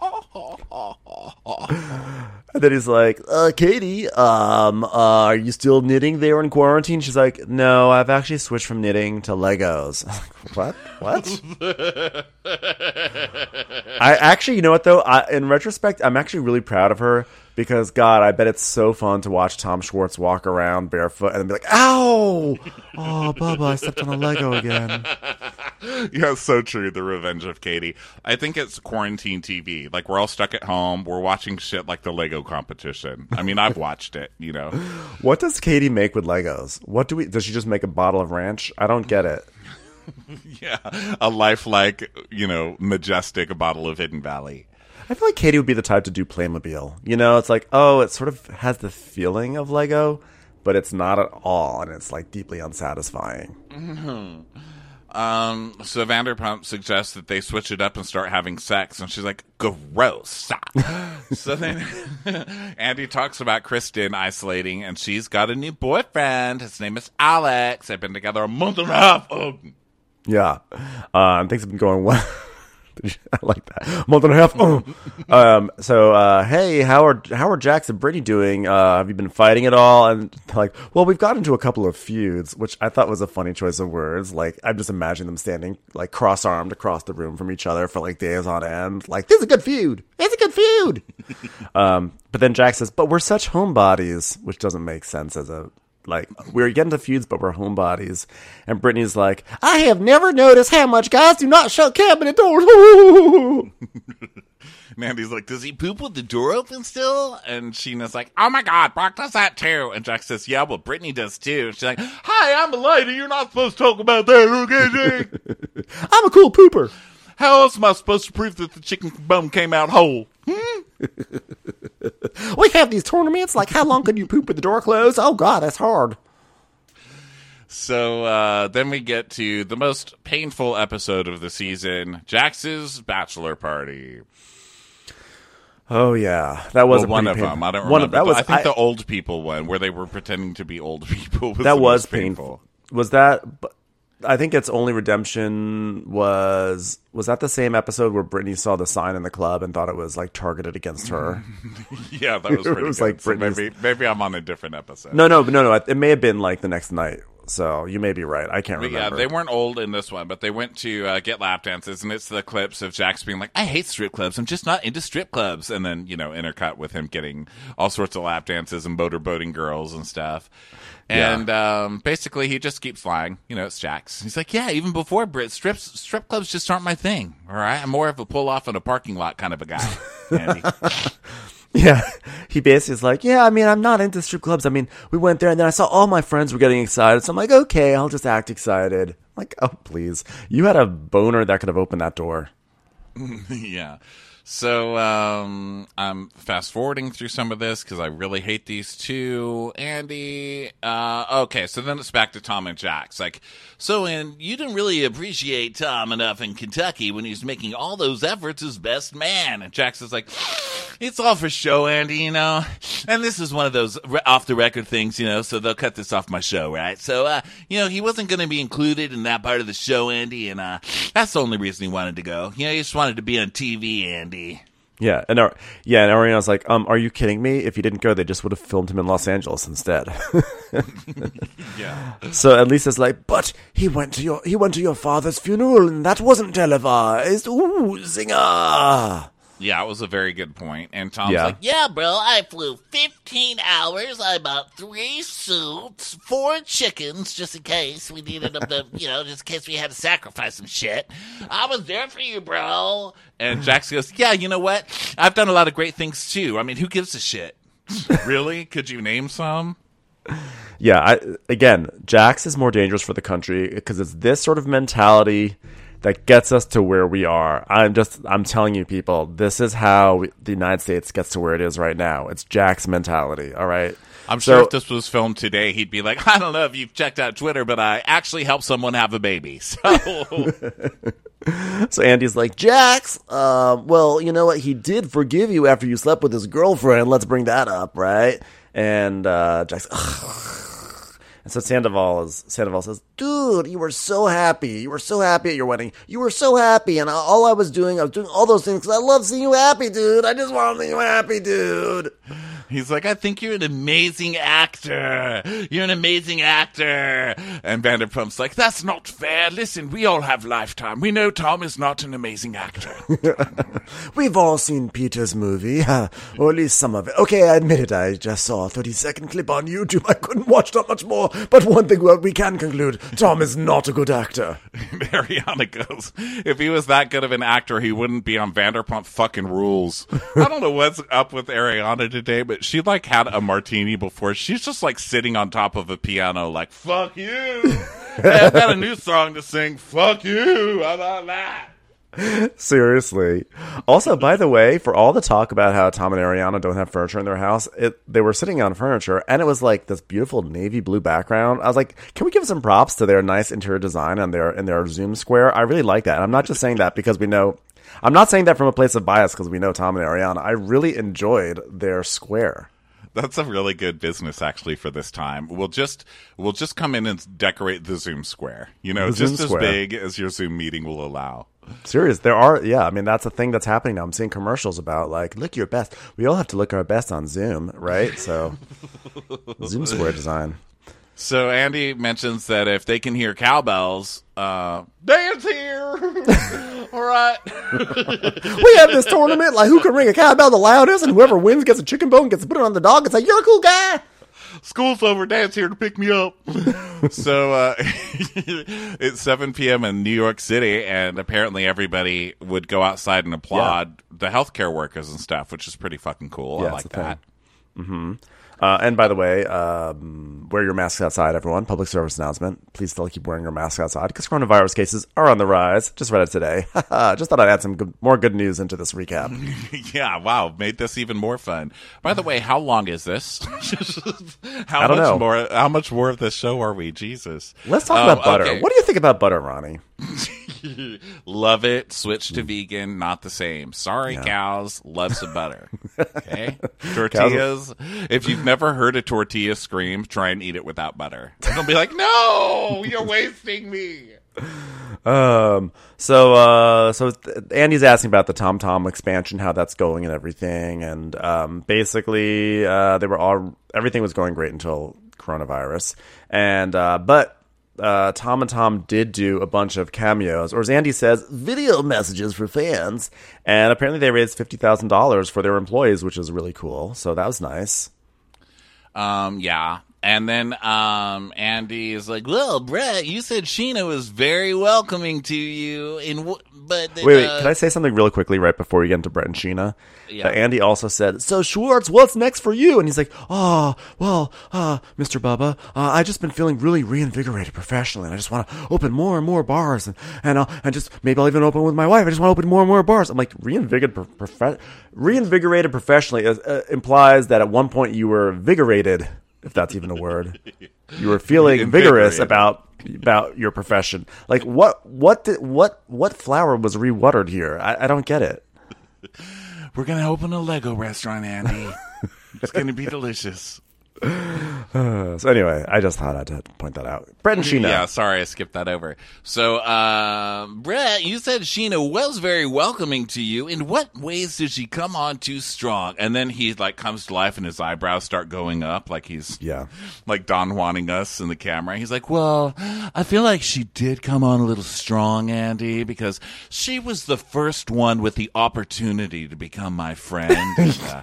And then he's like, uh, Katie, um, uh, are you still knitting there in quarantine? She's like, no, I've actually switched from knitting to Legos. What? What? I actually, you know what though? I, in retrospect, I'm actually really proud of her because, God, I bet it's so fun to watch Tom Schwartz walk around barefoot and then be like, ow! Oh, Bubba, I stepped on a Lego again. Yeah, it's so true. The Revenge of Katie. I think it's quarantine T V. Like, we're all stuck at home. We're watching shit like the Lego competition. I mean, I've watched it, you know. What does Katie make with Legos? What do we, does she just make a bottle of ranch? I don't get it. Yeah, a lifelike, you know, majestic bottle of Hidden Valley. I feel like Katie would be the type to do Playmobil. You know, it's like, oh, it sort of has the feeling of Lego, but it's not at all, and it's like deeply unsatisfying. Mm-hmm. Um, so Vanderpump suggests that they switch it up and start having sex, and she's like, gross. Stop. So then Andy talks about Kristen isolating, and she's got a new boyfriend. His name is Alex. They've been together a month and a half. Oh. Yeah, uh, and things have been going well. I like that. Month and a half. Oh. um, so, uh, hey, how are how are Jax and Brittany doing? Uh, have you been fighting at all? And they're like, well, we've got into a couple of feuds, which I thought was a funny choice of words. Like, I'm just imagining them standing like cross-armed across the room from each other for like days on end. Like, this is a good feud. It's a good feud. um, but then Jax says, but we're such homebodies, which doesn't make sense as a Like, we're getting to feuds, but we're homebodies. And Brittany's like, I have never noticed how much guys do not shut cabinet doors. Mandy's like, does he poop with the door open still? And Sheena's like, oh my God, Brock does that too. And Jax says, yeah, well, Brittany does too. She's like, hi, I'm a lady. You're not supposed to talk about that, okay? I'm a cool pooper. How else am I supposed to prove that the chicken bone came out whole? Hmm? We have these tournaments. Like, how long can you poop with the door closed? Oh, God, that's hard. So uh, then we get to the most painful episode of the season, Jax's bachelor party. Oh, yeah. That was well, a one of pain- them. I don't one remember. Of, that was, I think I, the old people one, where they were pretending to be old people, was that the was most painful. painful. Was that... I think its only redemption was... Was that the same episode where Brittany saw the sign in the club and thought it was, like, targeted against her? Yeah, that was pretty It was good. like So Britney's- maybe, maybe I'm on a different episode. No, no, no, no. It may have been, like, the next night. So you may be right. I can't But yeah, remember. they weren't old in this one, but they went to uh, get lap dances, and it's the clips of Jax being like, I hate strip clubs. I'm just not into strip clubs. And then, you know, intercut with him getting all sorts of lap dances and motorboating girls and stuff. And um, basically, he just keeps lying. You know, it's Jax. He's like, yeah, even before Brit, strips, strip clubs just aren't my thing. All right? I'm more of a pull-off in a parking lot kind of a guy, Andy. Yeah, he basically is like, yeah, I mean, I'm not into strip clubs. I mean, we went there and then I saw all my friends were getting excited. So I'm like, okay, I'll just act excited. I'm like, oh, please. You had a boner that could have opened that door. Yeah. So um, I'm fast forwarding through some of this because I really hate these two. Andy. Uh, okay, so then it's back to Tom and Jax. Like, so and you didn't really appreciate Tom enough in Kentucky when he was making all those efforts as best man. And Jax is like, it's all for show, Andy, you know. And this is one of those re- off the record things, you know. So they'll cut this off my show, right? So, uh, you know, he wasn't going to be included in that part of the show, Andy, and uh, that's the only reason he wanted to go. You know, he just wanted to be on T V, Andy. Yeah, and Ar- yeah, and Ariana's like, um, are you kidding me? If he didn't go, they just would have filmed him in Los Angeles instead. Yeah. So at least it's like, but he went to your he went to your father's funeral and that wasn't televised. Ooh, zinger. Yeah, it was a very good point. And Tom's Yeah. like, Yeah, bro, I flew fifteen hours. I bought three suits, four chickens, just in case we needed them to, you know, just in case we had to sacrifice some shit. I was there for you, bro. and Jax goes, yeah, you know what? I've done a lot of great things too. I mean, who gives a shit? Really? Could you name some? Yeah, I, again, Jax is more dangerous for the country because it's this sort of mentality that gets us to where we are. I'm just, I'm telling you, people, this is how we, the United States gets to where it is right now. It's Jax mentality, all right? I'm So- sure if this was filmed today, he'd be like, I don't know if you've checked out Twitter, but I actually helped someone have a baby. So, So Andy's like, Jax, uh, well, you know what? He did forgive you after you slept with his girlfriend. Let's bring that up, right? And uh, Jax, ugh. And so Sandoval is Sandoval says, dude, you were so happy. You were so happy at your wedding. You were so happy. And all I was doing, I was doing all those things because I love seeing you happy, dude. I just want to see you happy, dude. he's like, I think you're an amazing actor. You're an amazing actor. And Vanderpump's like, that's not fair. Listen, we all have lifetime. We know Tom is not an amazing actor. We've all seen Peter's movie, or at least some of it. Okay, I admit it. I just saw a thirty-second clip on YouTube. I couldn't watch that much more. But one thing we can conclude, Tom is not a good actor. And Ariana goes, if he was that good of an actor, he wouldn't be on Vanderpump fucking Rules. I don't know what's up with Ariana today, but she like had a martini before. She's just like sitting on top of a piano like, fuck you. Hey, I've got a new song to sing. Fuck you. How about that? Seriously. Also, by the way, for all the talk about how Tom and Ariana don't have furniture in their house, it they were sitting on furniture, and it was like this beautiful navy blue background. I was like, can we give some props to their nice interior design and their in their Zoom square? I really like that. And I'm not just saying that because we know. I'm not saying that from a place of bias because we know Tom and Ariana. I really enjoyed their square. That's a really good business, actually, for this time. We'll just we'll just come in and decorate the Zoom square. You know, The Zoom just as square. big as your Zoom meeting will allow. Serious. There are, yeah, I mean, that's a thing that's happening now. I'm seeing commercials about, like, look your best. We all have to look our best on Zoom, right? So, Zoom Square Design. So Andy mentions that if they can hear cowbells, uh, dance here. All right. We have this tournament, like, who can ring a cowbell the loudest, and whoever wins gets a chicken bone, gets to put it on the dog, and say, you're a cool guy. School's over, dance here to pick me up. So uh, it's seven p.m. in New York City, and apparently everybody would go outside and applaud yeah. the healthcare workers and stuff, which is pretty fucking cool. Yeah, I like that. Mm-hmm. Uh, and by the way, um, wear your masks outside, everyone. Public service announcement. Please still keep wearing your masks outside because coronavirus cases are on the rise. Just read it today. Just thought I'd add some good, more good news into this recap. Yeah, wow. Made this even more fun. By the way, how long is this? how I don't much know. More, how much more of this show are we? Jesus. Let's talk um, about butter. Okay. What do you think about butter, Ronnie? Love it. Switch to vegan. Not the same. Sorry, Yeah. cows. Love some butter. Okay? Tortillas. If you've never heard a tortilla scream, try and eat it without butter. It'll be like, no, you're wasting me. Um. So, uh, so Andy's asking about the Tom Tom expansion, how that's going, and everything. And um, basically, uh, they were all everything was going great until coronavirus. And uh, but uh, Tom and Tom did do a bunch of cameos, or as Andy says, video messages for fans. And apparently, they raised fifty thousand dollars for their employees, which is really cool. So that was nice. Um. Yeah. And then um, Andy is like, well, Brett, you said Sheena was very welcoming to you. In w- but Wait, wait, uh, can I say something really quickly right before we get into Brett and Sheena? Yeah. Uh, Andy also said, so Schwartz, what's next for you? And he's like, oh, well, uh, Mister Bubba, uh, I've just been feeling really reinvigorated professionally. And I just want to open more and more bars. And, and, I'll, and just maybe I'll even open with my wife. I just want to open more and more bars. I'm like, reinvigorated, prof- reinvigorated professionally uh, uh, implies that at one point you were vigorated, if that's even a word. You were feeling vigorous about about your profession. Like what what did, what what flower was rewatered here? I, I don't get it. We're gonna open a Lego restaurant, Andy. It's gonna be delicious. Uh, so anyway, I just thought I'd have to point that out. Brett and Sheena. Yeah, sorry, I skipped that over. So, uh, Brett, you said Sheena was very welcoming to you. In what ways did she come on too strong? And then he like comes to life and his eyebrows start going up like he's Yeah. like Don Juaning us in the camera. He's like, well, I feel like she did come on a little strong, Andy, because she was the first one with the opportunity to become my friend. And, uh,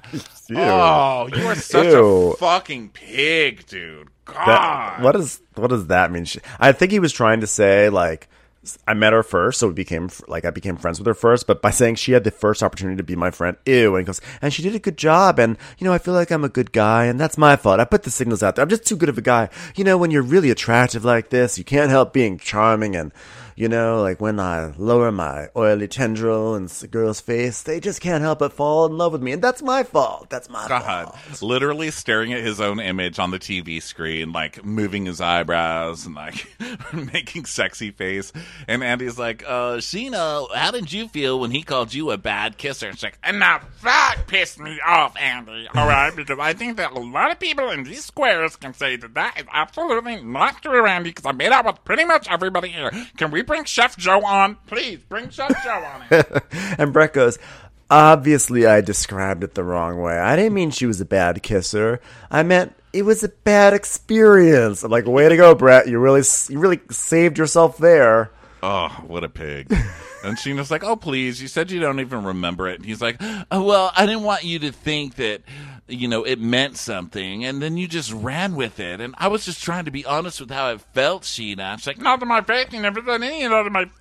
oh, you are such Ew. a fucking pig, dude. God. That, what does what does that mean? She, I think he was trying to say like I met her first, so we became like I became friends with her first. But by saying she had the first opportunity to be my friend, ew, and he goes, and she did a good job, and you know I feel like I'm a good guy, and that's my fault. I put the signals out there. I'm just too good of a guy. You know, when you're really attractive like this, you can't help being charming and. You know, like when I lower my oily tendril in a girl's face, they just can't help but fall in love with me. And that's my fault. That's my God, fault. literally staring at his own image on the T V screen, like moving his eyebrows and like making sexy face. And Andy's like, uh, Sheena, how did you feel when he called you a bad kisser? And she's like, and now that pissed me off, Andy. All right, because I think that a lot of people in these squares can say that that is absolutely not true, Andy, because I made out with pretty much everybody here. Can we bring Chef Joe on? Please, bring Chef Joe on it. And Brett goes, obviously I described it the wrong way. I didn't mean she was a bad kisser. I meant it was a bad experience. I'm like, way to go, Brett. You really, you really saved yourself there. Oh, what a pig. And Sheena's like, oh, please, you said you don't even remember it. And he's like, oh, well, I didn't want you to think that, you know, it meant something. And then you just ran with it. And I was just trying to be honest with how it felt, Sheena. She's like, not to my face. You never said any of that to my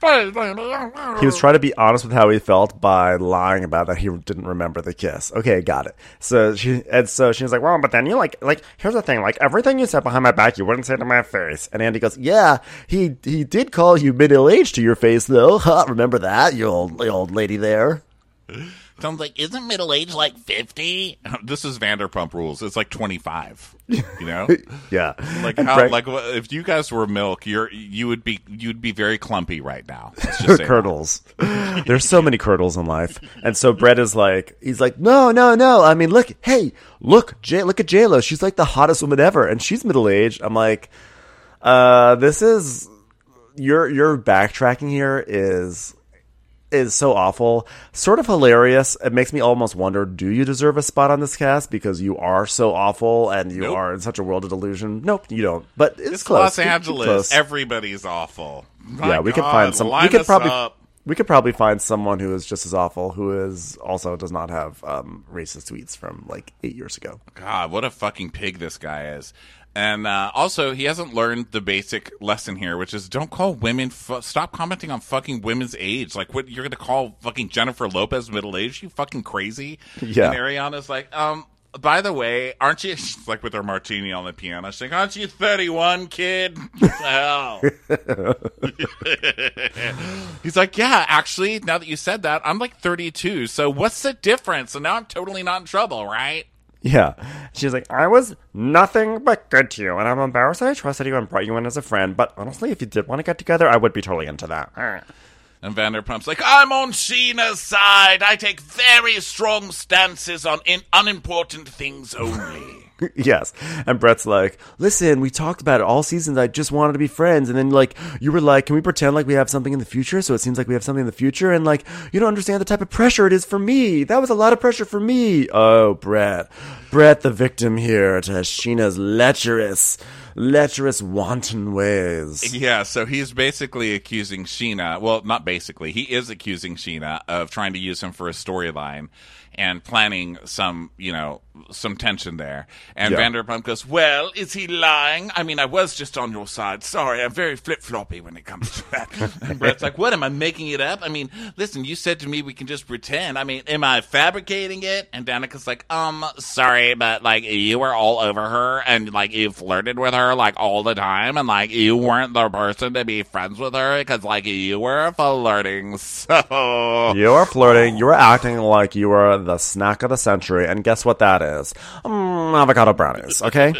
face. He was trying to be honest with how he felt by lying about that he didn't remember the kiss. Okay, got it. So she and so she was like, well, but then you like like here's the thing, like everything you said behind my back, you wouldn't say to my face. And Andy goes, yeah, he he did call you middle aged to your face though. Huh, remember that, you old you old lady there. Sounds like, isn't middle age like fifty? This is Vanderpump Rules. It's like twenty-five. You know? Yeah. Like And how? Brett- Like if you guys were milk, you're you would be you'd be very clumpy right now. Let's just say that. curdles. There's so many curdles in life, and so Brett is like, he's like, no, no, no. I mean, look, hey, look, J, look at J Lo. She's like the hottest woman ever, and she's middle aged. I'm like, uh, this is your your backtracking here is is so awful, sort of hilarious. It makes me almost wonder, do you deserve a spot on this cast because you are so awful and you Nope. are in such a world of delusion? Nope, you don't. But it's, It's close. Los Keep- keep Angeles. close. Everybody's awful. My yeah, we could God, find some. We line could us probably. up. We could probably find someone who is just as awful, who is also does not have um, racist tweets from like eight years ago. God, what a fucking pig this guy is. And uh, also, he hasn't learned the basic lesson here, which is don't call women, fu- stop commenting on fucking women's age. Like, what, you're going to call fucking Jennifer Lopez middle-aged? You fucking crazy? Yeah. And Ariana's like, um, by the way, aren't you, she's like with her martini on the piano, she's like, aren't you thirty-one, kid? What the hell? He's like, yeah, actually, now that you said that, I'm like thirty-two, so what's the difference? And now I'm totally not in trouble, right? Yeah. She's like, I was nothing but good to you, and I'm embarrassed that I trusted you and brought you in as a friend, but honestly, if you did want to get together, I would be totally into that. And Vanderpump's like, I'm on Sheena's side. I take very strong stances on in- unimportant things only. Yes. And Brett's like, listen, we talked about it all seasons. I just wanted to be friends. And then, like, you were like, can we pretend like we have something in the future? So it seems like we have something in the future. And, like, you don't understand the type of pressure it is for me. That was a lot of pressure for me. Oh, Brett. Brett, the victim here to Sheena's lecherous, lecherous, wanton ways. Yeah, so he's basically accusing Sheena. Well, not basically. He is accusing Sheena of trying to use him for a storyline and planning some, you know, some tension there. And Yeah. Vanderpump goes, well, is he lying? I mean, I was just on your side. Sorry, I'm very flip-floppy when it comes to that. And Brett's like, what, am I making it up? I mean, listen, you said to me we can just pretend. I mean, am I fabricating it? And Danica's like, um, sorry, but, like, you were all over her and, like, you flirted with her, like, all the time. And, like, you weren't the person to be friends with her because, like, you were flirting. So... You are flirting. You are acting like you are the snack of the century. And guess what that is? Mm, avocado brownies, okay?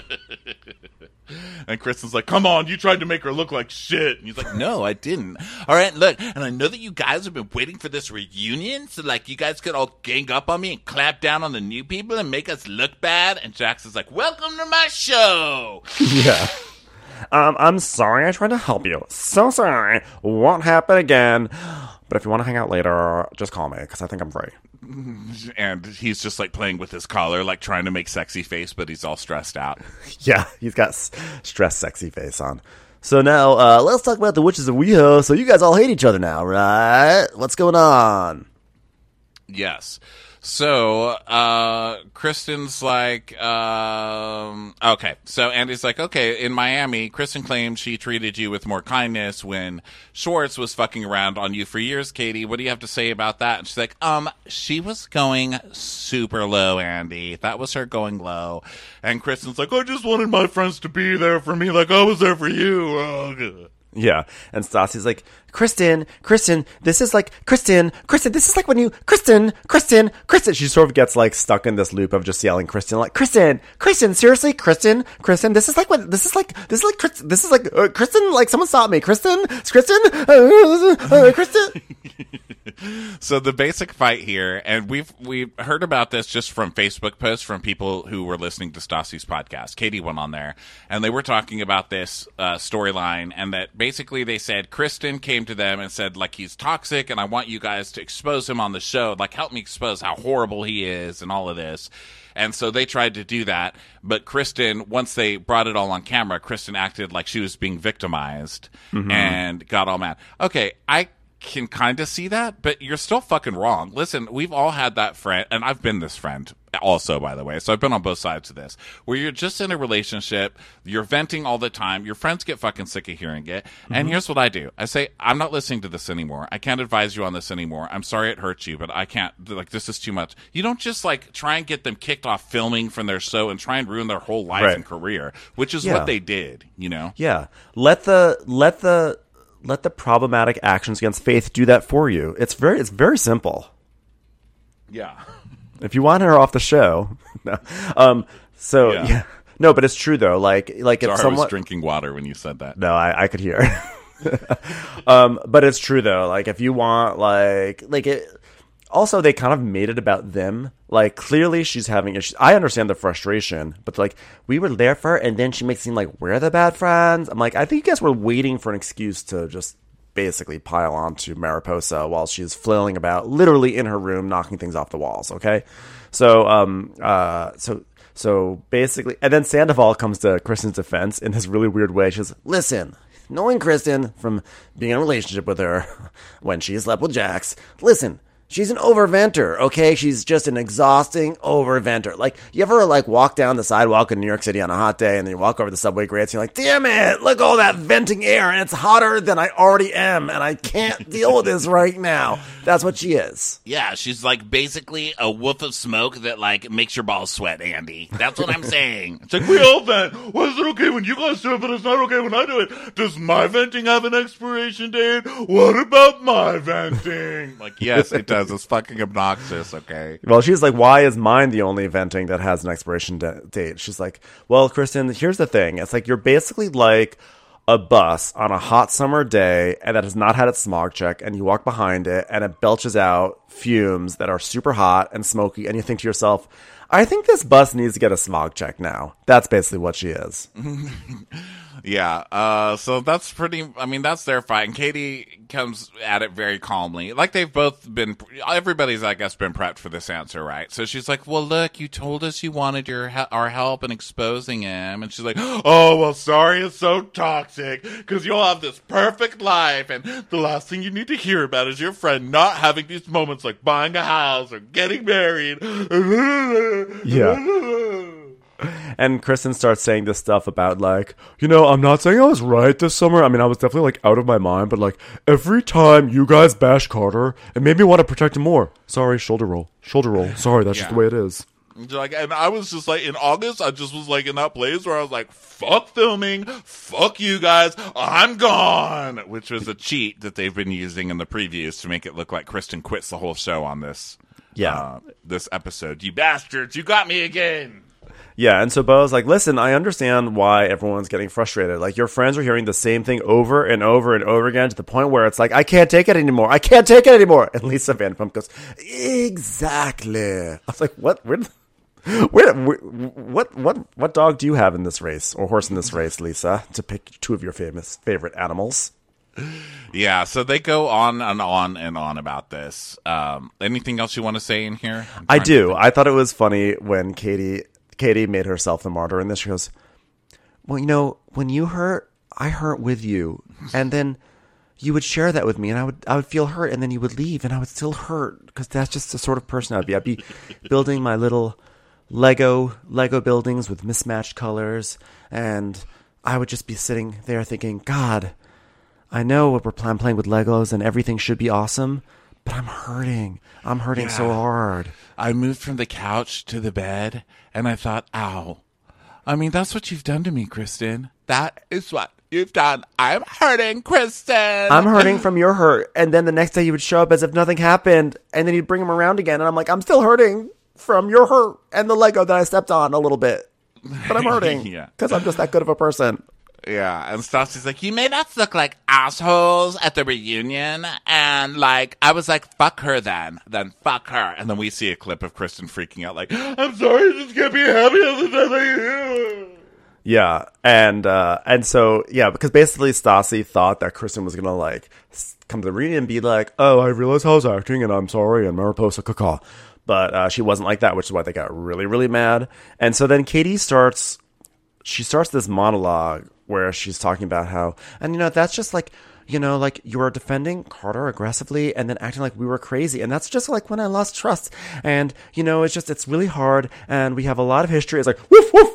And Kristen's like, come on, you tried to make her look like shit. And he's like, no, I didn't. All right, look, and I know that you guys have been waiting for this reunion, so, like, you guys could all gang up on me and clamp down on the new people and make us look bad. And Jax is like, welcome to my show. Yeah. Um, I'm sorry I tried to help you. So sorry. Won't happen again. But if you want to hang out later, just call me, because I think I'm free. And he's just, like, playing with his collar, like, trying to make sexy face, but he's all stressed out. Yeah, he's got s- stressed sexy face on. So now, uh, let's talk about the Witches of WeHo. So you guys all hate each other now, right? What's going on? Yes. So, uh, Kristen's like, um, okay. So Andy's like, okay, in Miami, Kristen claims she treated you with more kindness when Schwartz was fucking around on you for years, Katie. What do you have to say about that? And she's like, um, she was going super low, Andy. That was her going low. And Kristen's like, I just wanted my friends to be there for me like I was there for you. Oh, God. Yeah, and Stassi's like, Kristen, Kristen, this is like, Kristen, Kristen, this is like when you, Kristen, Kristen, Kristen. She sort of gets like stuck in this loop of just yelling Kristen, like, Kristen, Kristen, seriously, Kristen, Kristen, this is like what, this is like, this is like, Kristen, this is like, uh, Kristen, like someone stop me, Kristen, Kristen, uh, uh, Kristen. So the basic fight here, and we've we've heard about this just from Facebook posts from people who were listening to Stassi's podcast. Katie went on there, and they were talking about this uh, storyline, and that basically they said Kristen came to them and said, like, he's toxic, and I want you guys to expose him on the show. Like, help me expose how horrible he is and all of this. And so they tried to do that, but Kristen, once they brought it all on camera, Kristen acted like she was being victimized mm-hmm. and got all mad. Okay, I can kind of see that, but you're still fucking wrong. Listen, we've all had that friend, and I've been this friend also, by the way, so I've been on both sides of this, where you're just in a relationship, you're venting all the time, your friends get fucking sick of hearing it, mm-hmm. and here's what I do. I say, I'm not listening to this anymore. I can't advise you on this anymore. I'm sorry it hurts you, but I can't, like, this is too much. You don't just, like, try and get them kicked off filming from their show and try and ruin their whole life right. and career, which is yeah. what they did, you know? Yeah. Let the, let the, let the problematic actions against Faith do that for you. It's very, it's very simple. Yeah. If you want her off the show, no. Um. So yeah. yeah. no, but it's true though. Like, like Sorry, if someone I was drinking water when you said that. No, I, I could hear. um. But it's true though. Like, if you want, like, like it. Also, they kind of made it about them. Like, clearly she's having issues. I understand the frustration, but like, we were there for her, and then she makes it seem like we're the bad friends. I'm like, I think you guys were waiting for an excuse to just basically pile onto Mariposa while she's flailing about, literally in her room, knocking things off the walls. Okay, so um uh so so basically, and then Sandoval comes to Kristen's defense in this really weird way. She says, "Listen, knowing Kristen from being in a relationship with her when she slept with Jax, listen." She's an overventer, okay? She's just an exhausting overventer. Like, you ever, like, walk down the sidewalk in New York City on a hot day and then you walk over the subway grates and you're like, damn it, look at all that venting air and it's hotter than I already am and I can't deal with this right now. That's what she is. Yeah, she's like basically a whiff of smoke that, like, makes your balls sweat, Andy. That's what I'm saying. It's like, we all vent. Why is it okay when you guys do it, but it's not okay when I do it? Does my venting have an expiration date? What about my venting? Like, yes, it does. It's fucking obnoxious, okay? Well, she's like, why is mine the only venting that has an expiration de- date? She's like, well, Kristen, here's the thing. It's like you're basically like a bus on a hot summer day and that has not had its smog check, and you walk behind it and it belches out fumes that are super hot and smoky, and you think to yourself, I think this bus needs to get a smog check now. That's basically what she is. Yeah, uh, so that's pretty, I mean, that's their fight, and Katie comes at it very calmly. Like, they've both been, everybody's, I guess, been prepped for this answer, right? So she's like, well, look, you told us you wanted your our help in exposing him, and she's like, oh, well, sorry, it's so toxic, because you'll have this perfect life, and the last thing you need to hear about is your friend not having these moments like buying a house or getting married. Yeah. And Kristen starts saying this stuff about, like, you know, I'm not saying I was right this summer. I mean, I was definitely, like, out of my mind. But, like, every time you guys bash Carter, it made me want to protect him more. Sorry, shoulder roll. Shoulder roll. Sorry, that's Yeah. just the way it is. Like, and I was just like, in August, I just was like in that place where I was like, fuck filming, fuck you guys, I'm gone. Which was a cheat that they've been using in the previews to make it look like Kristen quits the whole show on this. Yeah. Uh, this episode. You bastards, you got me again. Yeah, and so Bo's like, listen, I understand why everyone's getting frustrated. Like, your friends are hearing the same thing over and over and over again to the point where it's like, I can't take it anymore. I can't take it anymore. And Lisa Vanderpump goes, exactly. I was like, what? Where, where, where, what? What? What dog do you have in this race, or horse in this race, Lisa? To pick two of your famous favorite animals. Yeah, so they go on and on and on about this. Um, anything else you want to say in here? I do. I thought it was funny when Katie. Katie made herself the martyr in this. She goes, well, you know, when you hurt, I hurt with you. And then you would share that with me, and I would I would feel hurt, and then you would leave, and I would still hurt, because that's just the sort of person I'd be. I'd be building my little Lego Lego buildings with mismatched colors, and I would just be sitting there thinking, God, I know we're I'm playing with Legos, and everything should be awesome, but I'm hurting. I'm hurting Yeah. so hard. I moved from the couch to the bed, and I thought, ow. I mean, that's what you've done to me, Kristen. That is what you've done. I'm hurting, Kristen. I'm hurting from your hurt. And then the next day you would show up as if nothing happened, and then you'd bring him around again, and I'm like, I'm still hurting from your hurt and the Lego that I stepped on a little bit. But I'm hurting Yeah. because I'm just that good of a person. Yeah, and Stassi's like, you made us look like assholes at the reunion, and, like, I was like, fuck her then. Then fuck her. And then we see a clip of Kristen freaking out like, I'm sorry, I just can't be happy all the time like you. Yeah, and uh, and so, yeah, because basically Stassi thought that Kristen was going to, like, s- come to the reunion and be like, oh, I realized I was acting, and I'm sorry, and Mariposa caca. But uh, she wasn't like that, which is why they got really, really mad. And so then Katie starts, she starts this monologue where she's talking about how, and, you know, that's just like, you know, like, you were defending Carter aggressively and then acting like we were crazy. And that's just like when I lost trust. And, you know, it's just, it's really hard. And we have a lot of history. It's like, woof, woof.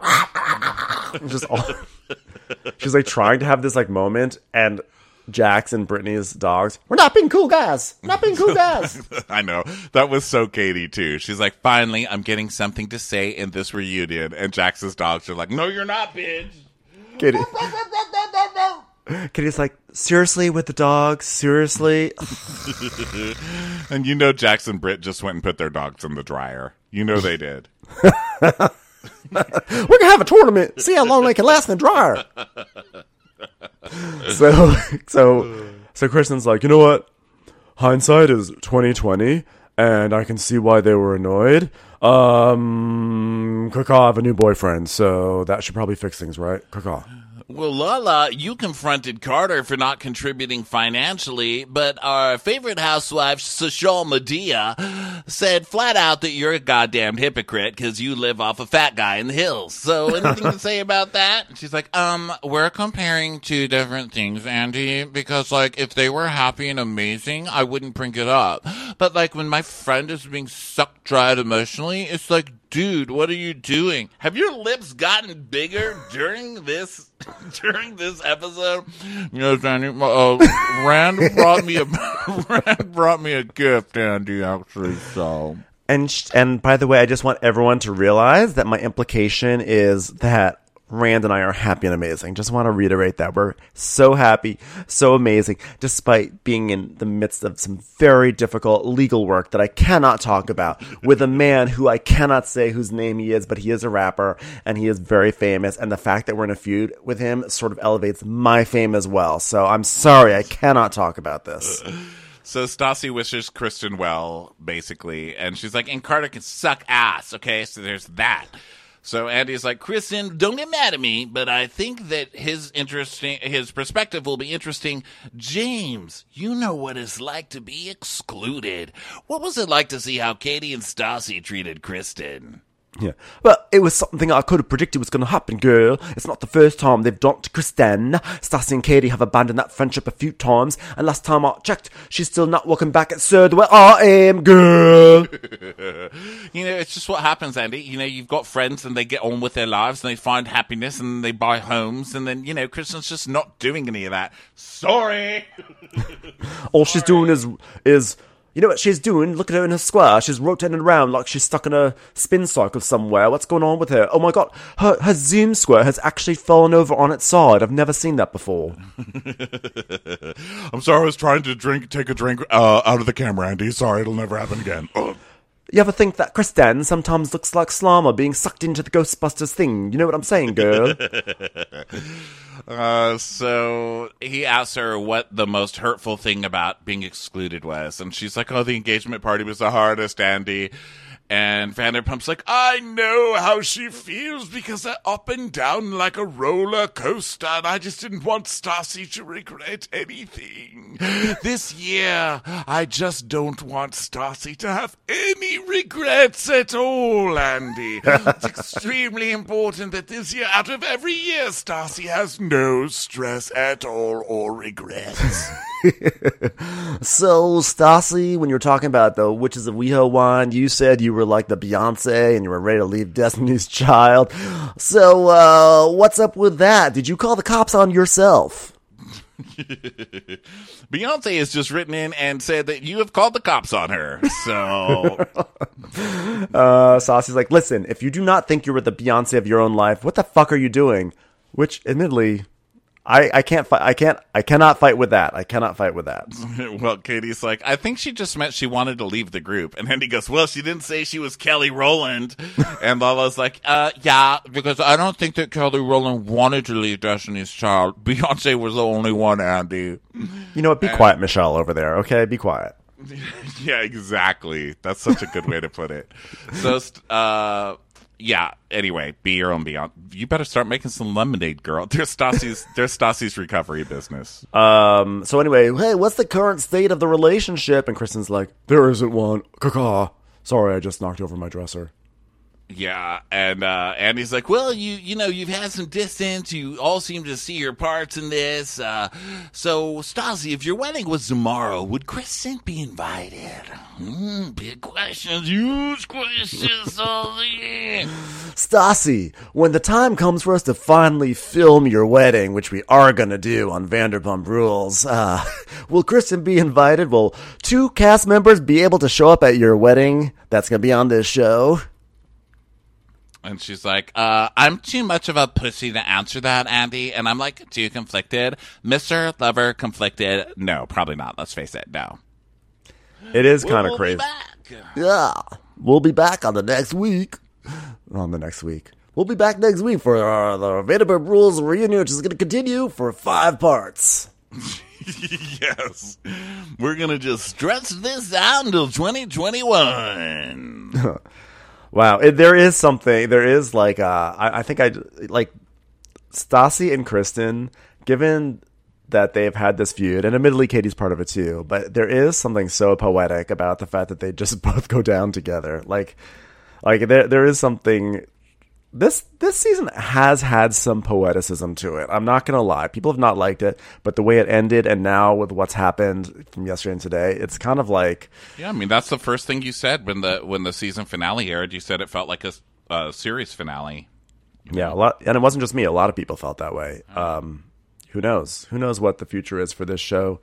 Just all, she's like trying to have this like moment. And Jax and Brittany's dogs, we're not being cool guys. Not being cool guys. I know. That was so Katie, too. She's like, finally, I'm getting something to say in this reunion. And Jax's dogs are like, no, you're not, bitch. Katie. Katie's like, seriously, with the dogs? Seriously? And you know Jax and Britt just went and put their dogs in the dryer. You know they did. We're going to have a tournament. See how long they can last in the dryer. so, so, so Kristen's like, you know what? Hindsight is twenty twenty, and I can see why they were annoyed. Um, Kaka, I have a new boyfriend, so that should probably fix things, right? Kaka. Well, Lala, you confronted Carter for not contributing financially, but our favorite housewife, Social Medea, said flat out that you're a goddamn hypocrite because you live off a fat guy in the hills. So anything to say about that? She's like, um, we're comparing two different things, Andy, because, like, if they were happy and amazing, I wouldn't bring it up. But, like, when my friend is being sucked dry emotionally, it's like, dude, what are you doing? Have your lips gotten bigger during this during this episode? Yes, Andy. Uh, Rand brought me a Rand brought me a gift, Andy. Actually, so. And sh- and by the way, I just want everyone to realize that my implication is that Rand and I are happy and amazing. Just want to reiterate that. We're so happy, so amazing, despite being in the midst of some very difficult legal work that I cannot talk about with a man who I cannot say whose name he is, but he is a rapper and he is very famous. And the fact that we're in a feud with him sort of elevates my fame as well. So I'm sorry, I cannot talk about this. So Stassi wishes Kristen well, basically. And she's like, and Carter can suck ass. Okay, so there's that. So Andy's like, Kristen, don't get mad at me, but I think that his interesting, his perspective will be interesting. James, you know what it's like to be excluded. What was it like to see how Katie and Stassi treated Kristen? Yeah, but it was something I could have predicted was going to happen, girl. It's not the first time they've done it to Kristen. Stassi and Katie have abandoned that friendship a few times, and last time I checked, she's still not walking back at Sir the way I am, girl. You know, it's just what happens, Andy. You know, you've got friends and they get on with their lives and they find happiness and they buy homes, and then, you know, Kristen's just not doing any of that. Sorry. All she's doing is is. You know what she's doing? Look at her in her square. She's rotating around like she's stuck in a spin cycle somewhere. What's going on with her? Oh my god, her her Zoom square has actually fallen over on its side. I've never seen that before. I'm sorry, I was trying to drink, take a drink uh, out of the camera, Andy. Sorry, it'll never happen again. Ugh. You ever think that Kristen sometimes looks like Slama being sucked into the Ghostbusters thing? You know what I'm saying, girl? Uh, so he asks her what the most hurtful thing about being excluded was, and she's like, oh, the engagement party was the hardest, Andy. And Vanderpump's like, I know how she feels because they're up and down like a roller coaster, and I just didn't want Stassi to regret anything. This year, I just don't want Stassi to have any regrets at all, Andy. It's extremely important that this year, out of every year, Stassi has no stress at all or regrets. So, Stassi, when you were talking about the Witches of WeHo wine, you said you were like the Beyonce and you were ready to leave Destiny's Child. So, uh, what's up with that? Did you call the cops on yourself? Beyonce has just written in and said that you have called the cops on her. So, uh, Stassi's like, listen, if you do not think you're the Beyonce of your own life, what the fuck are you doing? Which, admittedly, I, I can't fight. I can't. I cannot fight with that. I cannot fight with that. Well, Katie's like, I think she just meant she wanted to leave the group, and Andy goes, "Well, she didn't say she was Kelly Rowland." And Lala's like, "Uh, yeah, because I don't think that Kelly Rowland wanted to leave Destiny's Child. Beyonce was the only one, Andy." You know what? Be and- quiet, Michelle, over there. Okay, be quiet. Yeah, exactly. That's such a good way to put it. So, uh. Yeah, anyway, be your own Beyonce. You better start making some lemonade, girl. There's Stassi's, there's Stassi's recovery business. Um. So anyway, hey, what's the current state of the relationship? And Kristen's like, there isn't one. Caca. Sorry, I just knocked over my dresser. Yeah, and uh, Andy's like, well, you you know, you've had some distance. You all seem to see your parts in this. Uh, so, Stassi, if your wedding was tomorrow, would Kristen be invited? Mm, big questions, huge questions. Stassi, when the time comes for us to finally film your wedding, which we are going to do on Vanderpump Rules, uh, will Kristen be invited? Will two cast members be able to show up at your wedding that's going to be on this show? And she's like, uh, I'm too much of a pussy to answer that, Andy. And I'm like, too conflicted. Mister Lover conflicted. No, probably not. Let's face it. No. It is kind of we'll crazy. Be back. Yeah. We'll be back on the next week. On the next week. We'll be back next week for uh, the Vanderpump Rules reunion, which is going to continue for five parts. Yes. We're going to just stretch this out until twenty twenty-one. Wow, it, there is something. There is like, uh, I, I think I like Stassi and Kristen, given that they've had this feud, and admittedly Katie's part of it too, but there is something so poetic about the fact that they just both go down together. Like, like there there is something. This this season has had some poeticism to it. I'm not gonna lie, people have not liked it, but the way it ended, and now with what's happened from yesterday and today, it's kind of like. Yeah, I mean that's the first thing you said when the when the season finale aired. You said it felt like a, a series finale. Yeah, a lot, and it wasn't just me. A lot of people felt that way. Um, Who knows? Who knows what the future is for this show?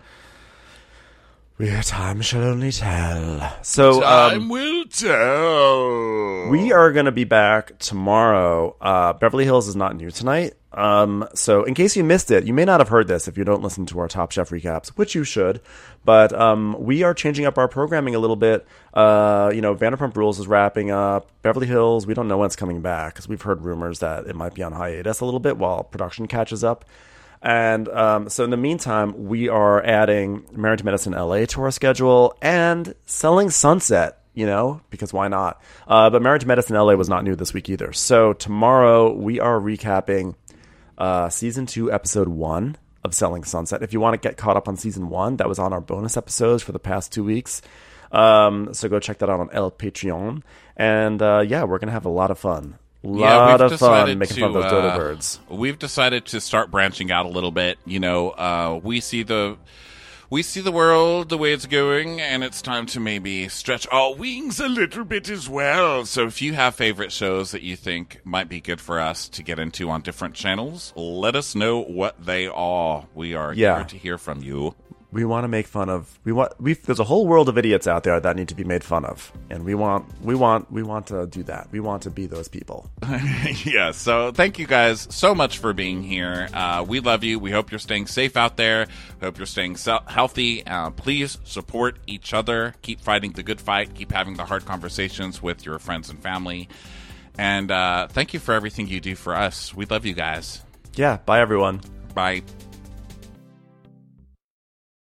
We time shall only tell. So Time um, will tell. we are going to be back tomorrow. Uh, Beverly Hills is not new tonight. Um, so in case you missed it, you may not have heard this if you don't listen to our Top Chef recaps, which you should. But um, we are changing up our programming a little bit. Uh, you know, Vanderpump Rules is wrapping up. Beverly Hills, we don't know when it's coming back because we've heard rumors that it might be on hiatus a little bit while production catches up. And um, so in the meantime, we are adding Married to Medicine L A to our schedule and Selling Sunset, you know, because why not? Uh, but Married to Medicine L A was not new this week either. So tomorrow we are recapping uh, season two, episode one of Selling Sunset. If you want to get caught up on season one, that was on our bonus episodes for the past two weeks. Um, so go check that out on El Patreon. And uh, yeah, we're going to have a lot of fun. Lot yeah, of fun making fun of those dodo birds. We've decided to start branching out a little bit. You know, uh, we see the we see the world the way it's going, and it's time to maybe stretch our wings a little bit as well. So if you have favorite shows that you think might be good for us to get into on different channels, let us know what they are. We are Yeah. eager to hear from you. We want to make fun of. We want. We there's a whole world of idiots out there that need to be made fun of, and we want. We want. We want to do that. We want to be those people. Yeah, so thank you guys so much for being here. Uh, we love you. We hope you're staying safe out there. We hope you're staying so- healthy. Uh, please support each other. Keep fighting the good fight. Keep having the hard conversations with your friends and family. And uh, thank you for everything you do for us. We love you guys. Yeah. Bye, everyone. Bye.